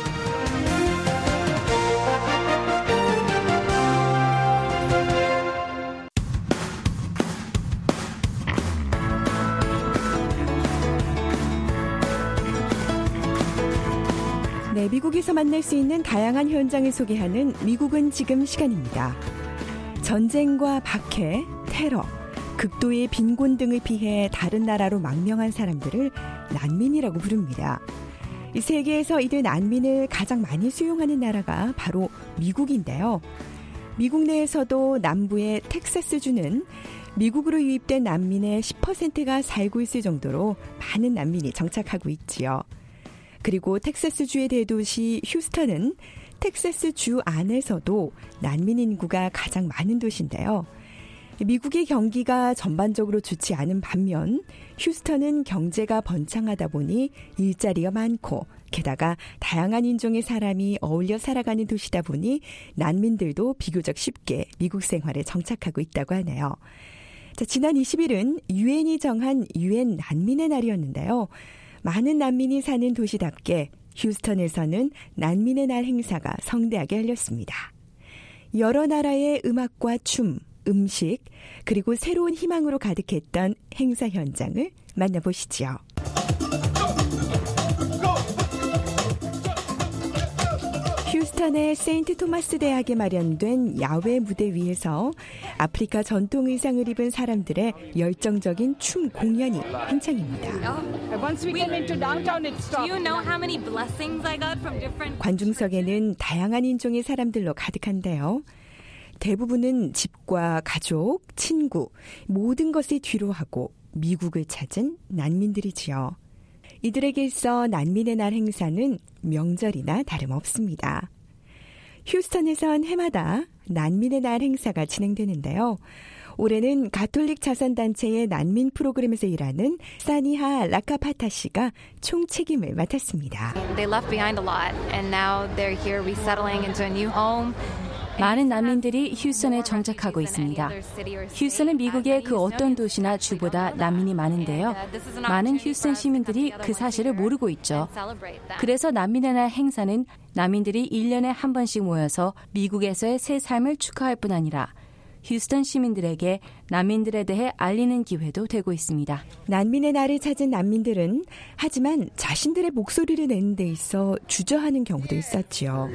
네, 미국에서 만날 수 있는 다양한 현장을 소개하는 미국은 지금 시간입니다. 전쟁과 박해, 테러, 극도의 빈곤 등을 피해 다른 나라로 망명한 사람들을 난민이라고 부릅니다. 이 세계에서 이들 난민을 가장 많이 수용하는 나라가 바로 미국인데요. 미국 내에서도 남부의 텍사스주는 미국으로 유입된 난민의 10%가 살고 있을 정도로 많은 난민이 정착하고 있지요. 그리고 텍사스주의 대도시 휴스턴은 텍사스주 안에서도 난민 인구가 가장 많은 도시인데요. 미국의 경기가 전반적으로 좋지 않은 반면 휴스턴은 경제가 번창하다 보니 일자리가 많고 게다가 다양한 인종의 사람이 어울려 살아가는 도시다 보니 난민들도 비교적 쉽게 미국 생활에 정착하고 있다고 하네요. 자, 지난 20일은 유엔이 정한 유엔 난민의 날이었는데요. 많은 난민이 사는 도시답게 휴스턴에서는 난민의 날 행사가 성대하게 열렸습니다. 여러 나라의 음악과 춤, 음식, 그리고 새로운 희망으로 가득했던 행사 현장을 만나보시죠. 휴스턴의 세인트 토마스 대학에 마련된 야외 무대 위에서 아프리카 전통 의상을 입은 사람들의 열정적인 춤 공연이 한창입니다. 관중석에는 다양한 인종의 사람들로 가득한데요. 대부분은 집과 가족, 친구, 모든 것을 뒤로하고 미국을 찾은 난민들이지요. 이들에게 있어 난민의 날 행사는 명절이나 다름없습니다. 휴스턴에선 해마다 난민의 날 행사가 진행되는데요. 올해는 가톨릭 자선단체의 난민 프로그램에서 일하는 사니하 라카파타 씨가 총 책임을 맡았습니다. They left behind a lot and now they're here resettling into a new home. 많은 난민들이 휴스턴에 정착하고 있습니다. 휴스턴은 미국의 그 어떤 도시나 주보다 난민이 많은데요. 많은 휴스턴 시민들이 그 사실을 모르고 있죠. 그래서 난민의 날 행사는 난민들이 1년에 한 번씩 모여서 미국에서의 새 삶을 축하할 뿐 아니라 휴스턴 시민들에게 난민들에 대해 알리는 기회도 되고 있습니다. 난민의 날을 찾은 난민들은 하지만 자신들의 목소리를 내는 데 있어 주저하는 경우도 있었죠.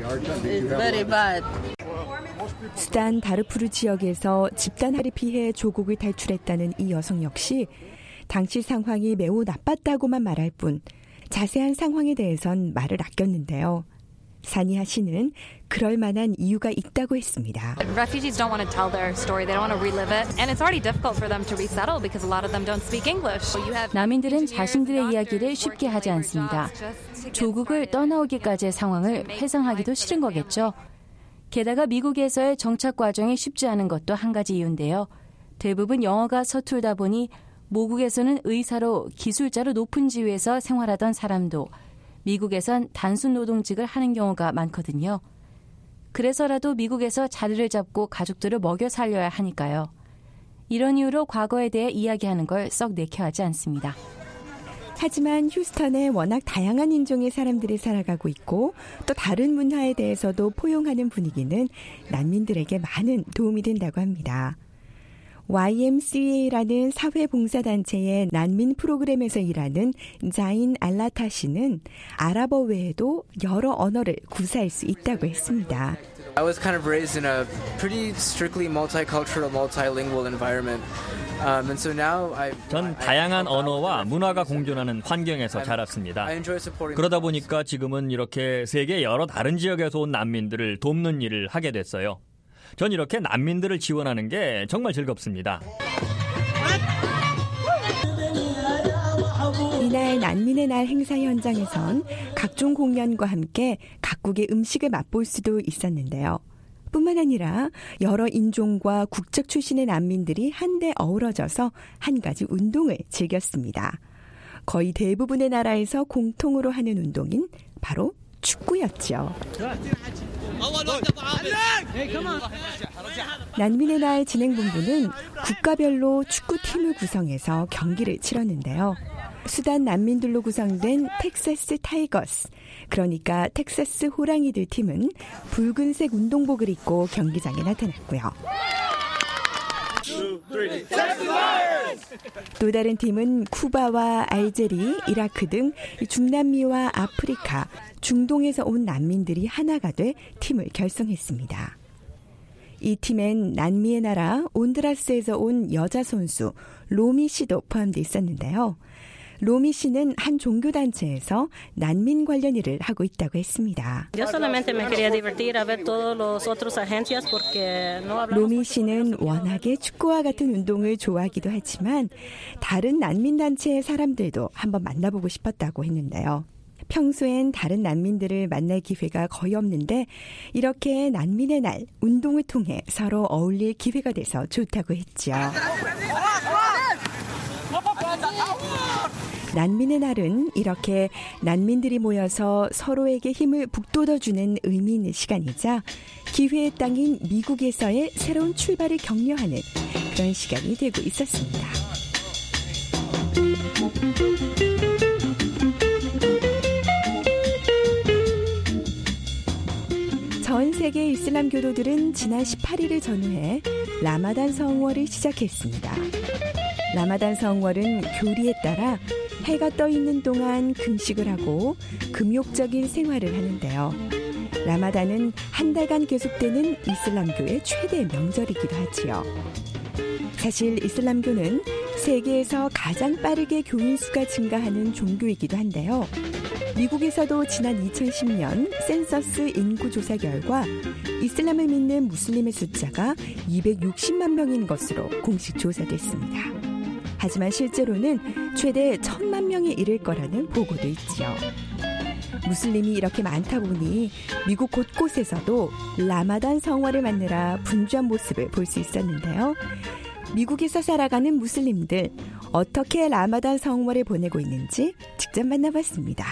수단 다르푸르 지역에서 집단화를 피해 조국을 탈출했다는 이 여성 역시 당시 상황이 매우 나빴다고만 말할 뿐 자세한 상황에 대해선 말을 아꼈는데요. 사니하 씨는 그럴 만한 이유가 있다고 했습니다. Refugees don't want to tell their story. They don't want to relive it. And it's already difficult for them to resettle because a lot of them don't speak English. 난민들은 자신들의 이야기를 쉽게 하지 않습니다. 조국을 떠나오기까지의 상황을 회상하기도 싫은 거겠죠. 게다가 미국에서의 정착 과정이 쉽지 않은 것도 한 가지 이유인데요. 대부분 영어가 서툴다 보니 모국에서는 의사로 기술자로 높은 지위에서 생활하던 사람도 미국에선 단순 노동직을 하는 경우가 많거든요. 그래서라도 미국에서 자리를 잡고 가족들을 먹여 살려야 하니까요. 이런 이유로 과거에 대해 이야기하는 걸 썩 내켜하지 않습니다. 하지만 휴스턴에 워낙 다양한 인종의 사람들이 살아가고 있고 또 다른 문화에 대해서도 포용하는 분위기는 난민들에게 많은 도움이 된다고 합니다. YMCA라는 사회봉사단체의 난민 프로그램에서 일하는 자인 알라타 씨는 아랍어 외에도 여러 언어를 구사할 수 있다고 했습니다. I was kind of raised in a pretty strictly multicultural, multilingual environment. 전 다양한 언어와 문화가 공존하는 환경에서 자랐습니다. 그러다 보니까 지금은 이렇게 세계 여러 다른 지역에서 온 난민들을 돕는 일을 하게 됐어요. 전 이렇게 난민들을 지원하는 게 정말 즐겁습니다. 이날 난민의 날 행사 현장에선 각종 공연과 함께 각국의 음식을 맛볼 수도 있었는데요. 뿐만 아니라 여러 인종과 국적 출신의 난민들이 한데 어우러져서 한 가지 운동을 즐겼습니다. 거의 대부분의 나라에서 공통으로 하는 운동인 바로 축구였죠. 난민의 날 진행본부는 국가별로 축구팀을 구성해서 경기를 치렀는데요. 수단 난민들로 구성된 텍사스 타이거스, 그러니까 텍사스 호랑이들 팀은 붉은색 운동복을 입고 경기장에 나타났고요. 또 다른 팀은 쿠바와 알제리, 이라크 등 중남미와 아프리카, 중동에서 온 난민들이 하나가 돼 팀을 결성했습니다. 이 팀엔 남미의 나라 온두라스에서 온 여자 선수 로미 씨도 포함되어 있었는데요. 로미 씨는 한 종교단체에서 난민 관련 일을 하고 있다고 했습니다. 로미 씨는 워낙에 축구와 같은 운동을 좋아하기도 하지만 다른 난민단체의 사람들도 한번 만나보고 싶었다고 했는데요. 평소엔 다른 난민들을 만날 기회가 거의 없는데 이렇게 난민의 날 운동을 통해 서로 어울릴 기회가 돼서 좋다고 했죠. 난민의 날은 이렇게 난민들이 모여서 서로에게 힘을 북돋워주는 의미 있는 시간이자 기회의 땅인 미국에서의 새로운 출발을 격려하는 그런 시간이 되고 있었습니다. 전 세계 이슬람 교도들은 지난 18일을 전후해 라마단 성월을 시작했습니다. 라마단 성월은 교리에 따라 해가 떠 있는 동안 금식을 하고 금욕적인 생활을 하는데요. 라마단은 한 달간 계속되는 이슬람교의 최대 명절이기도 하지요. 사실 이슬람교는 세계에서 가장 빠르게 교인 수가 증가하는 종교이기도 한데요. 미국에서도 지난 2010년 센서스 인구조사 결과 이슬람을 믿는 무슬림의 숫자가 260만 명인 것으로 공식 조사됐습니다. 하지만 실제로는 최대 1,000만 명에 이를 거라는 보고도 있지요. 무슬림이 이렇게 많다 보니 미국 곳곳에서도 라마단 성월을 맞느라 분주한 모습을 볼 수 있었는데요. 미국에서 살아가는 무슬림들 어떻게 라마단 성월을 보내고 있는지 직접 만나봤습니다.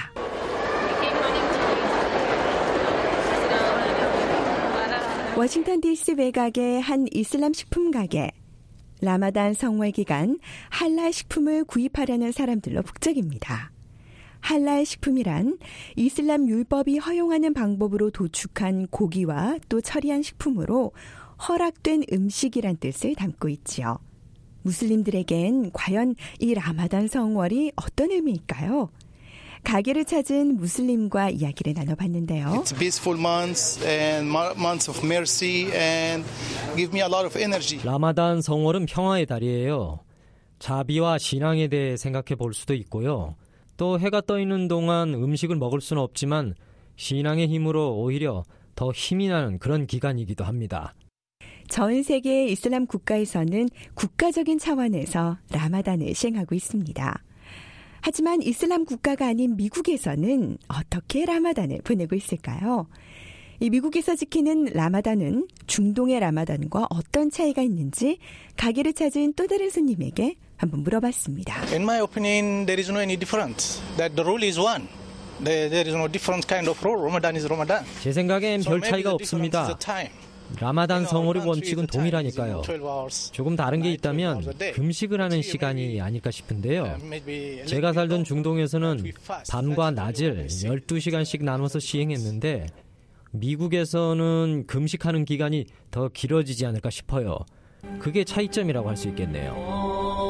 워싱턴 DC 외곽의 한 이슬람 식품 가게. 라마단 성월 기간 할랄 식품을 구입하려는 사람들로 북적입니다. 할랄 식품이란 이슬람 율법이 허용하는 방법으로 도축한 고기와 또 처리한 식품으로 허락된 음식이란 뜻을 담고 있지요. 무슬림들에겐 과연 이 라마단 성월이 어떤 의미일까요? 가게를 찾은 무슬림과 이야기를 나눠봤는데요. It's peaceful months and months of mercy and give me a lot of energy. 라마단 성월은 평화의 달이에요. 자비와 신앙에 대해 생각해 볼 수도 있고요. 또 해가 떠 있는 동안 음식을 먹을 수는 없지만 신앙의 힘으로 오히려 더 힘이 나는 그런 기간이기도 합니다. 전 세계 이슬람 국가에서는 국가적인 차원에서 라마단을 시행하고 있습니다. 하지만 이슬람 국가가 아닌 미국에서는 어떻게 라마단을 보내고 있을까요? 이 미국에서 지키는 라마단은 중동의 라마단과 어떤 차이가 있는지 가게를 찾은 또 다른 손님에게 한번 물어봤습니다. In my opinion, there is no any difference. That the rule is one. There is no different kind of rule. Ramadan is Ramadan. 제 생각엔 별 차이가 없습니다. 라마단 성월의 원칙은 동일하니까요. 조금 다른 게 있다면 금식을 하는 시간이 아닐까 싶은데요. 제가 살던 중동에서는 밤과 낮을 12시간씩 나눠서 시행했는데 미국에서는 금식하는 기간이 더 길어지지 않을까 싶어요. 그게 차이점이라고 할 수 있겠네요.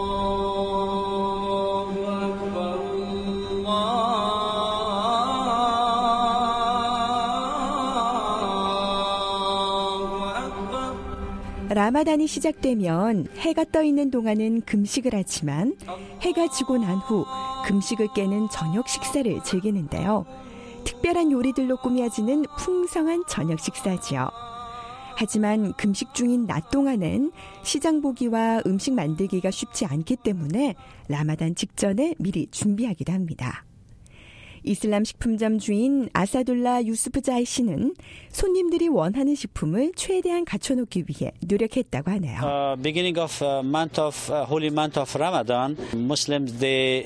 라마단이 시작되면 해가 떠 있는 동안은 금식을 하지만 해가 지고 난 후 금식을 깨는 저녁 식사를 즐기는데요. 특별한 요리들로 꾸며지는 풍성한 저녁 식사지요. 하지만 금식 중인 낮 동안은 시장 보기와 음식 만들기가 쉽지 않기 때문에 라마단 직전에 미리 준비하기도 합니다. 이슬람 식품점 주인 아사둘라 유스프 자이 씨는 손님들이 원하는 식품을 최대한 갖춰놓기 위해 노력했다고 하네요. Beginning of month of holy month of Ramadan, Muslims they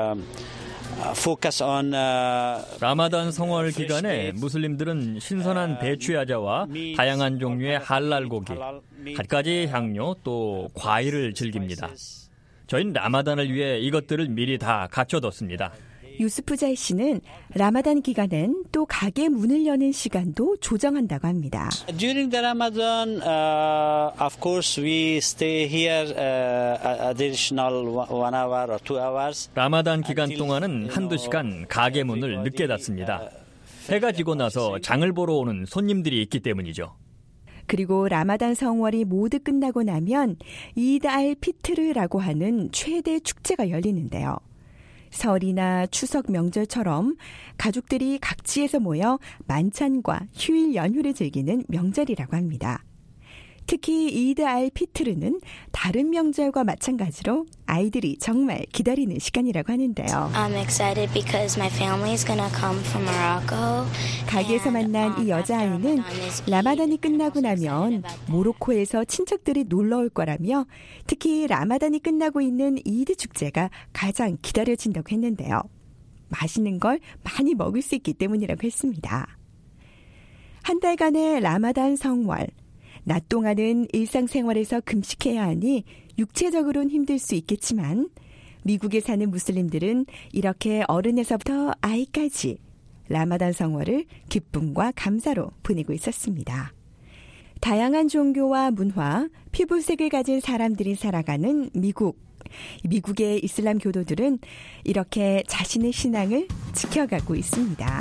focus on 라마단 성월 기간에 무슬림들은 신선한 배추야자와 다양한 종류의 할랄 고기, 갖가지 향료 또 과일을 즐깁니다. 저희는 라마단을 위해 이것들을 미리 다 갖춰뒀습니다. 유스프 자이 씨는 라마단 기간엔 또 가게 문을 여는 시간도 조정한다고 합니다. During the Ramadan, of course, we stay here additional 1 hour or 2 hours. 라마단 기간 동안은 한두 시간 가게 문을 늦게 닫습니다. 해가 지고 나서 장을 보러 오는 손님들이 있기 때문이죠. 그리고 라마단 성월이 모두 끝나고 나면 이드 알 피트르라고 하는 최대 축제가 열리는데요. 설이나 추석 명절처럼 가족들이 각지에서 모여 만찬과 휴일 연휴를 즐기는 명절이라고 합니다. 특히 이드 알 피트르는 다른 명절과 마찬가지로 아이들이 정말 기다리는 시간이라고 하는데요. I'm excited because my family is gonna come from Morocco. 가게에서 만난 이 여자아이는 라마단이 끝나고 나면 모로코에서 친척들이 놀러 올 거라며 특히 라마단이 끝나고 있는 이드 축제가 가장 기다려진다고 했는데요. 맛있는 걸 많이 먹을 수 있기 때문이라고 했습니다. 한 달간의 라마단 성월. 낮 동안은 일상생활에서 금식해야 하니 육체적으로는 힘들 수 있겠지만 미국에 사는 무슬림들은 이렇게 어른에서부터 아이까지 라마단 성월을 기쁨과 감사로 보내고 있었습니다. 다양한 종교와 문화, 피부색을 가진 사람들이 살아가는 미국. 미국의 이슬람 교도들은 이렇게 자신의 신앙을 지켜가고 있습니다.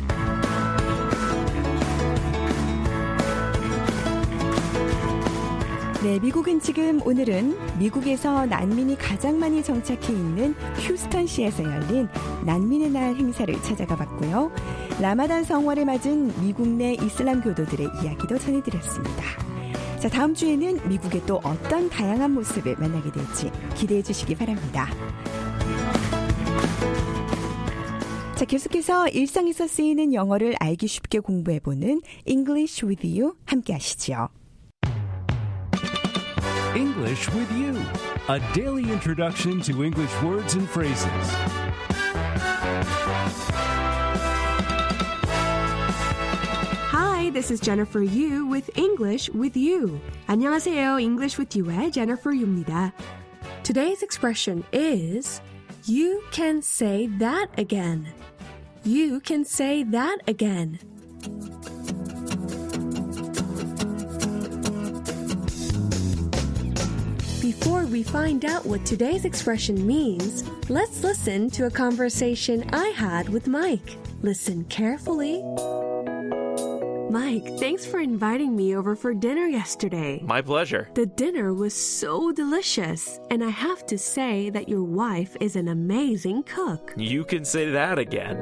네, 미국은 지금 오늘은 미국에서 난민이 가장 많이 정착해 있는 휴스턴시에서 열린 난민의 날 행사를 찾아가 봤고요. 라마단 성월을 맞은 미국 내 이슬람 교도들의 이야기도 전해드렸습니다. 자, 다음 주에는 미국의 또 어떤 다양한 모습을 만나게 될지 기대해 주시기 바랍니다. 자, 계속해서 일상에서 쓰이는 영어를 알기 쉽게 공부해보는 English with You 함께 하시죠. English with You, a daily introduction to English words and phrases. Hi, this is Jennifer Yu with English with You. 안녕하세요. English with You의 Jennifer Yu입니다. Today's expression is You can say that again. You can say that again. Before we find out what today's expression means, let's listen to a conversation I had with Mike. Listen carefully. Mike, thanks for inviting me over for dinner yesterday. My pleasure. The dinner was so delicious, and I have to say that your wife is an amazing cook. You can say that again.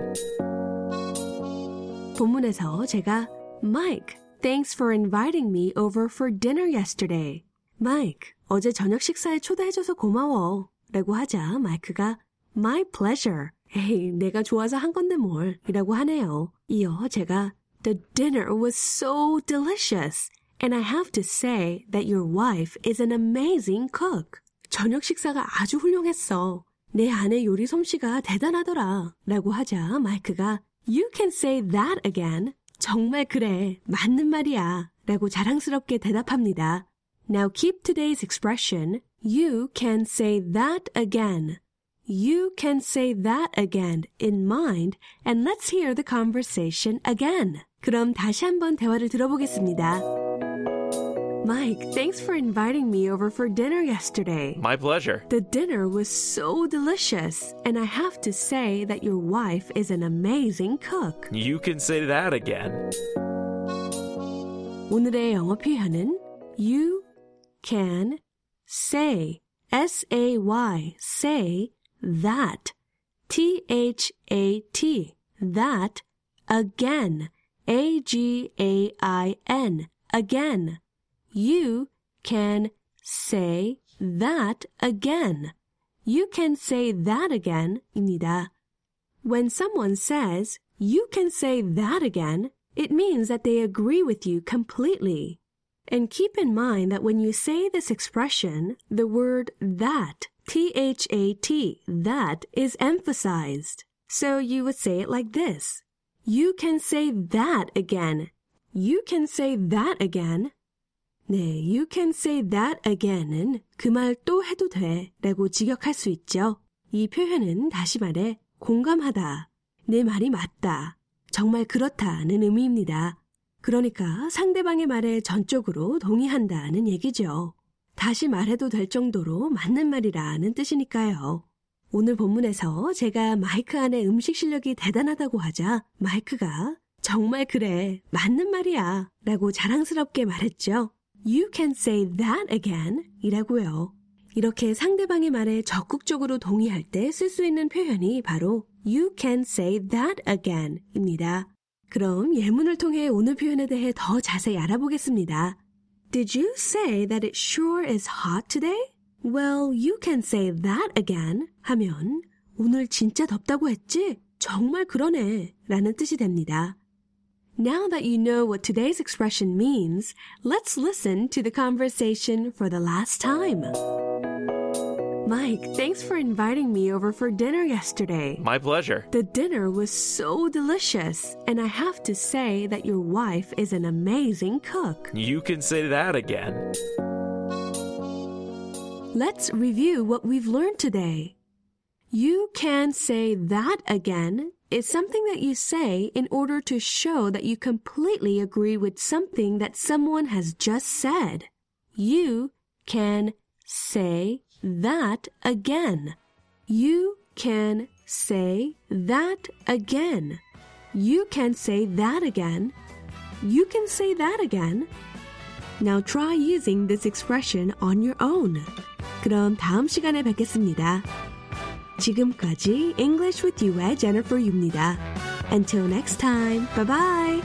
본문에서 제가 Mike, thanks for inviting me over for dinner yesterday. Mike, 어제 저녁 식사에 초대해줘서 고마워 라고 하자 마이크가 My pleasure. 에이, 내가 좋아서 한 건데 뭘 이라고 하네요. 이어 제가 The dinner was so delicious, and I have to say that your wife is an amazing cook. 저녁 식사가 아주 훌륭했어. 내 아내 요리 솜씨가 대단하더라. 라고 하자 마이크가 You can say that again. 정말 그래. 맞는 말이야. 라고 자랑스럽게 대답합니다. Now keep today's expression, You can say that again. You can say that again in mind, and let's hear the conversation again. 그럼 다시 한번 대화를 들어보겠습니다. Mike, thanks for inviting me over for dinner yesterday. My pleasure. The dinner was so delicious, and I have to say that your wife is an amazing cook. You can say that again. 오늘의 영어 표현은 You can say, S-A-Y, say that, T-H-A-T, that, again, A-G-A-I-N, again. You can say that again. You can say that again 입니다. When someone says, you can say that again, it means that they agree with you completely. And keep in mind that when you say this expression, the word that, T-H-A-T, that is emphasized. So you would say it like this. You can say that again. You can say that again. 네, you can say that again은 그 말 또 해도 돼 라고 직역할 수 있죠. 이 표현은 다시 말해 공감하다, 내 말이 맞다, 정말 그렇다는 의미입니다. 그러니까 상대방의 말에 전적으로 동의한다는 얘기죠. 다시 말해도 될 정도로 맞는 말이라는 뜻이니까요. 오늘 본문에서 제가 마이크 안의 음식 실력이 대단하다고 하자 마이크가 정말 그래, 맞는 말이야 라고 자랑스럽게 말했죠. You can say that again 이라고요. 이렇게 상대방의 말에 적극적으로 동의할 때 쓸 수 있는 표현이 바로 You can say that again 입니다. 그럼 예문을 통해 오늘 표현에 대해 더 자세히 알아보겠습니다. Did you say that it sure is hot today? Well, you can say that again 하면 오늘 진짜 덥다고 했지? 정말 그러네 라는 뜻이 됩니다. Now that you know what today's expression means, let's listen to the conversation for the last time. Mike, thanks for inviting me over for dinner yesterday. My pleasure. The dinner was so delicious, and I have to say that your wife is an amazing cook. You can say that again. Let's review what we've learned today. You can say that again is something that you say in order to show that you completely agree with something that someone has just said. You can say that again. You can say that again. You can say that again. You can say that again. Now try using this expression on your own. 그럼 다음 시간에 뵙겠습니다. 지금까지 English with You의 Jennifer Yu입니다. Until next time, bye bye.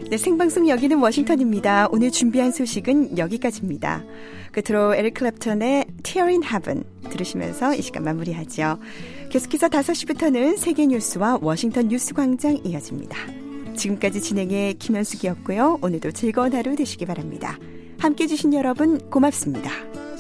네, 생방송 여기는 워싱턴입니다. 오늘 준비한 소식은 여기까지입니다. 끝으로 에릭 클랩턴의 Tear in Heaven 들으시면서 이 시간 마무리하죠. 계속해서 5시부터는 세계 뉴스와 워싱턴 뉴스 광장 이어집니다. 지금까지 진행의 김현숙이었고요. 오늘도 즐거운 하루 되시기 바랍니다. 함께해 주신 여러분 고맙습니다.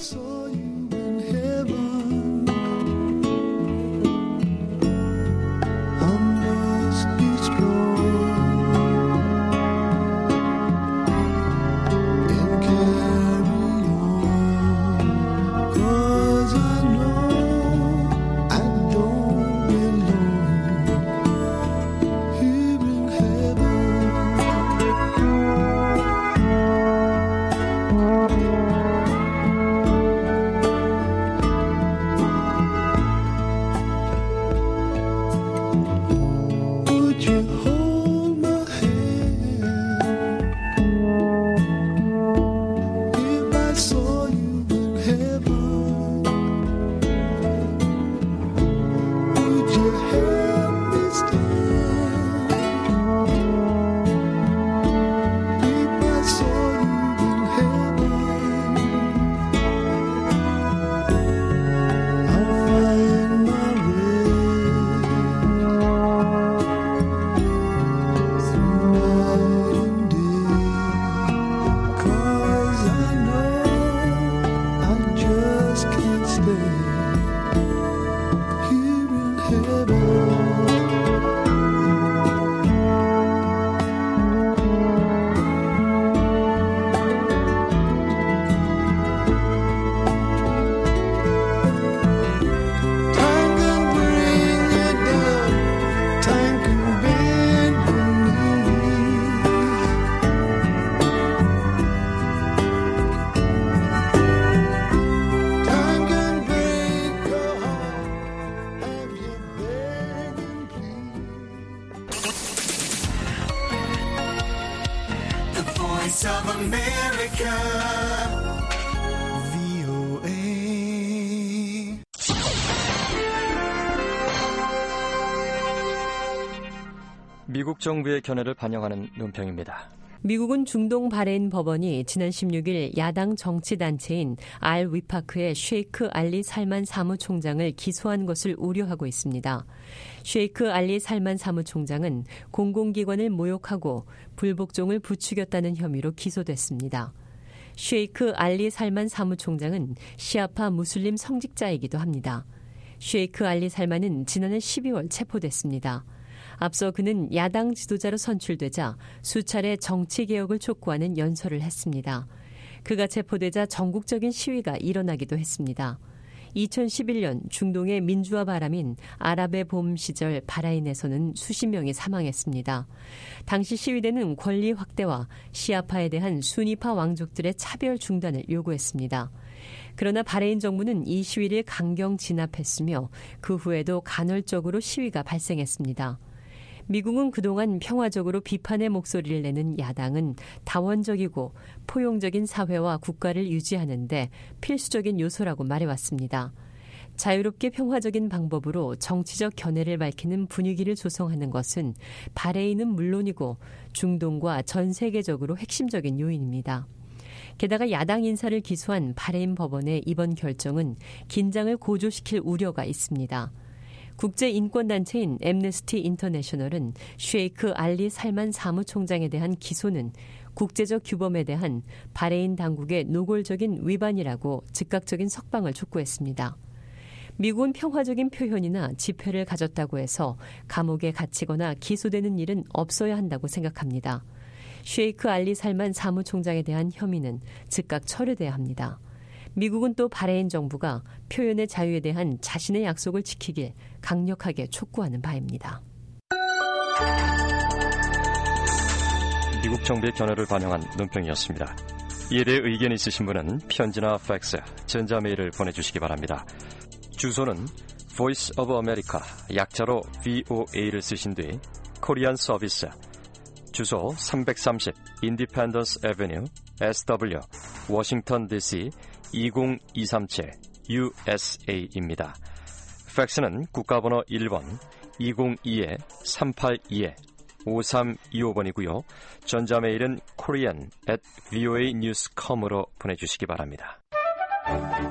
미국 정부의 견해를 반영하는 논평입니다. 미국은 중동 바레인 법원이 지난 16일 야당 정치단체인 알 위파크의 쉐이크 알리 살만 사무총장을 기소한 것을 우려하고 있습니다. 쉐이크 알리 살만 사무총장은 공공기관을 모욕하고 불복종을 부추겼다는 혐의로 기소됐습니다. 쉐이크 알리 살만 사무총장은 시아파 무슬림 성직자이기도 합니다. 쉐이크 알리 살만은 지난해 12월 체포됐습니다. 앞서 그는 야당 지도자로 선출되자 수차례 정치개혁을 촉구하는 연설을 했습니다. 그가 체포되자 전국적인 시위가 일어나기도 했습니다. 2011년 중동의 민주화 바람인 아랍의 봄 시절 바라인에서는 수십 명이 사망했습니다. 당시 시위대는 권리 확대와 시아파에 대한 수니파 왕족들의 차별 중단을 요구했습니다. 그러나 바레인 정부는 이 시위를 강경 진압했으며 그 후에도 간헐적으로 시위가 발생했습니다. 미국은 그동안 평화적으로 비판의 목소리를 내는 야당은 다원적이고 포용적인 사회와 국가를 유지하는 데 필수적인 요소라고 말해왔습니다. 자유롭게 평화적인 방법으로 정치적 견해를 밝히는 분위기를 조성하는 것은 바레인은 물론이고 중동과 전 세계적으로 핵심적인 요인입니다. 게다가 야당 인사를 기소한 바레인 법원의 이번 결정은 긴장을 고조시킬 우려가 있습니다. 국제인권단체인 앰네스티 인터내셔널은 쉐이크 알리 살만 사무총장에 대한 기소는 국제적 규범에 대한 바레인 당국의 노골적인 위반이라고 즉각적인 석방을 촉구했습니다. 미국은 평화적인 표현이나 집회를 가졌다고 해서 감옥에 갇히거나 기소되는 일은 없어야 한다고 생각합니다. 쉐이크 알리 살만 사무총장에 대한 혐의는 즉각 철회돼야 합니다. 미국은 또 바레인 정부가 표현의 자유에 대한 자신의 약속을 지키길 강력하게 촉구하는 바입니다. 미국 정부의 견해를 반영한 논평이었습니다. 이에 대해 의견이 있으신 분은 편지나 팩스, 전자메일을 보내주시기 바랍니다. 주소는 Voice of America, 약자로 VOA를 쓰신 뒤 코리안 서비스, 주소 330 Independence Avenue, SW, 워싱턴 DC 20237 USA입니다. 팩스는 국가번호 1번 202-382 5325번이고요. 전자메일은 korean@voanews.com으로 보내주시기 바랍니다.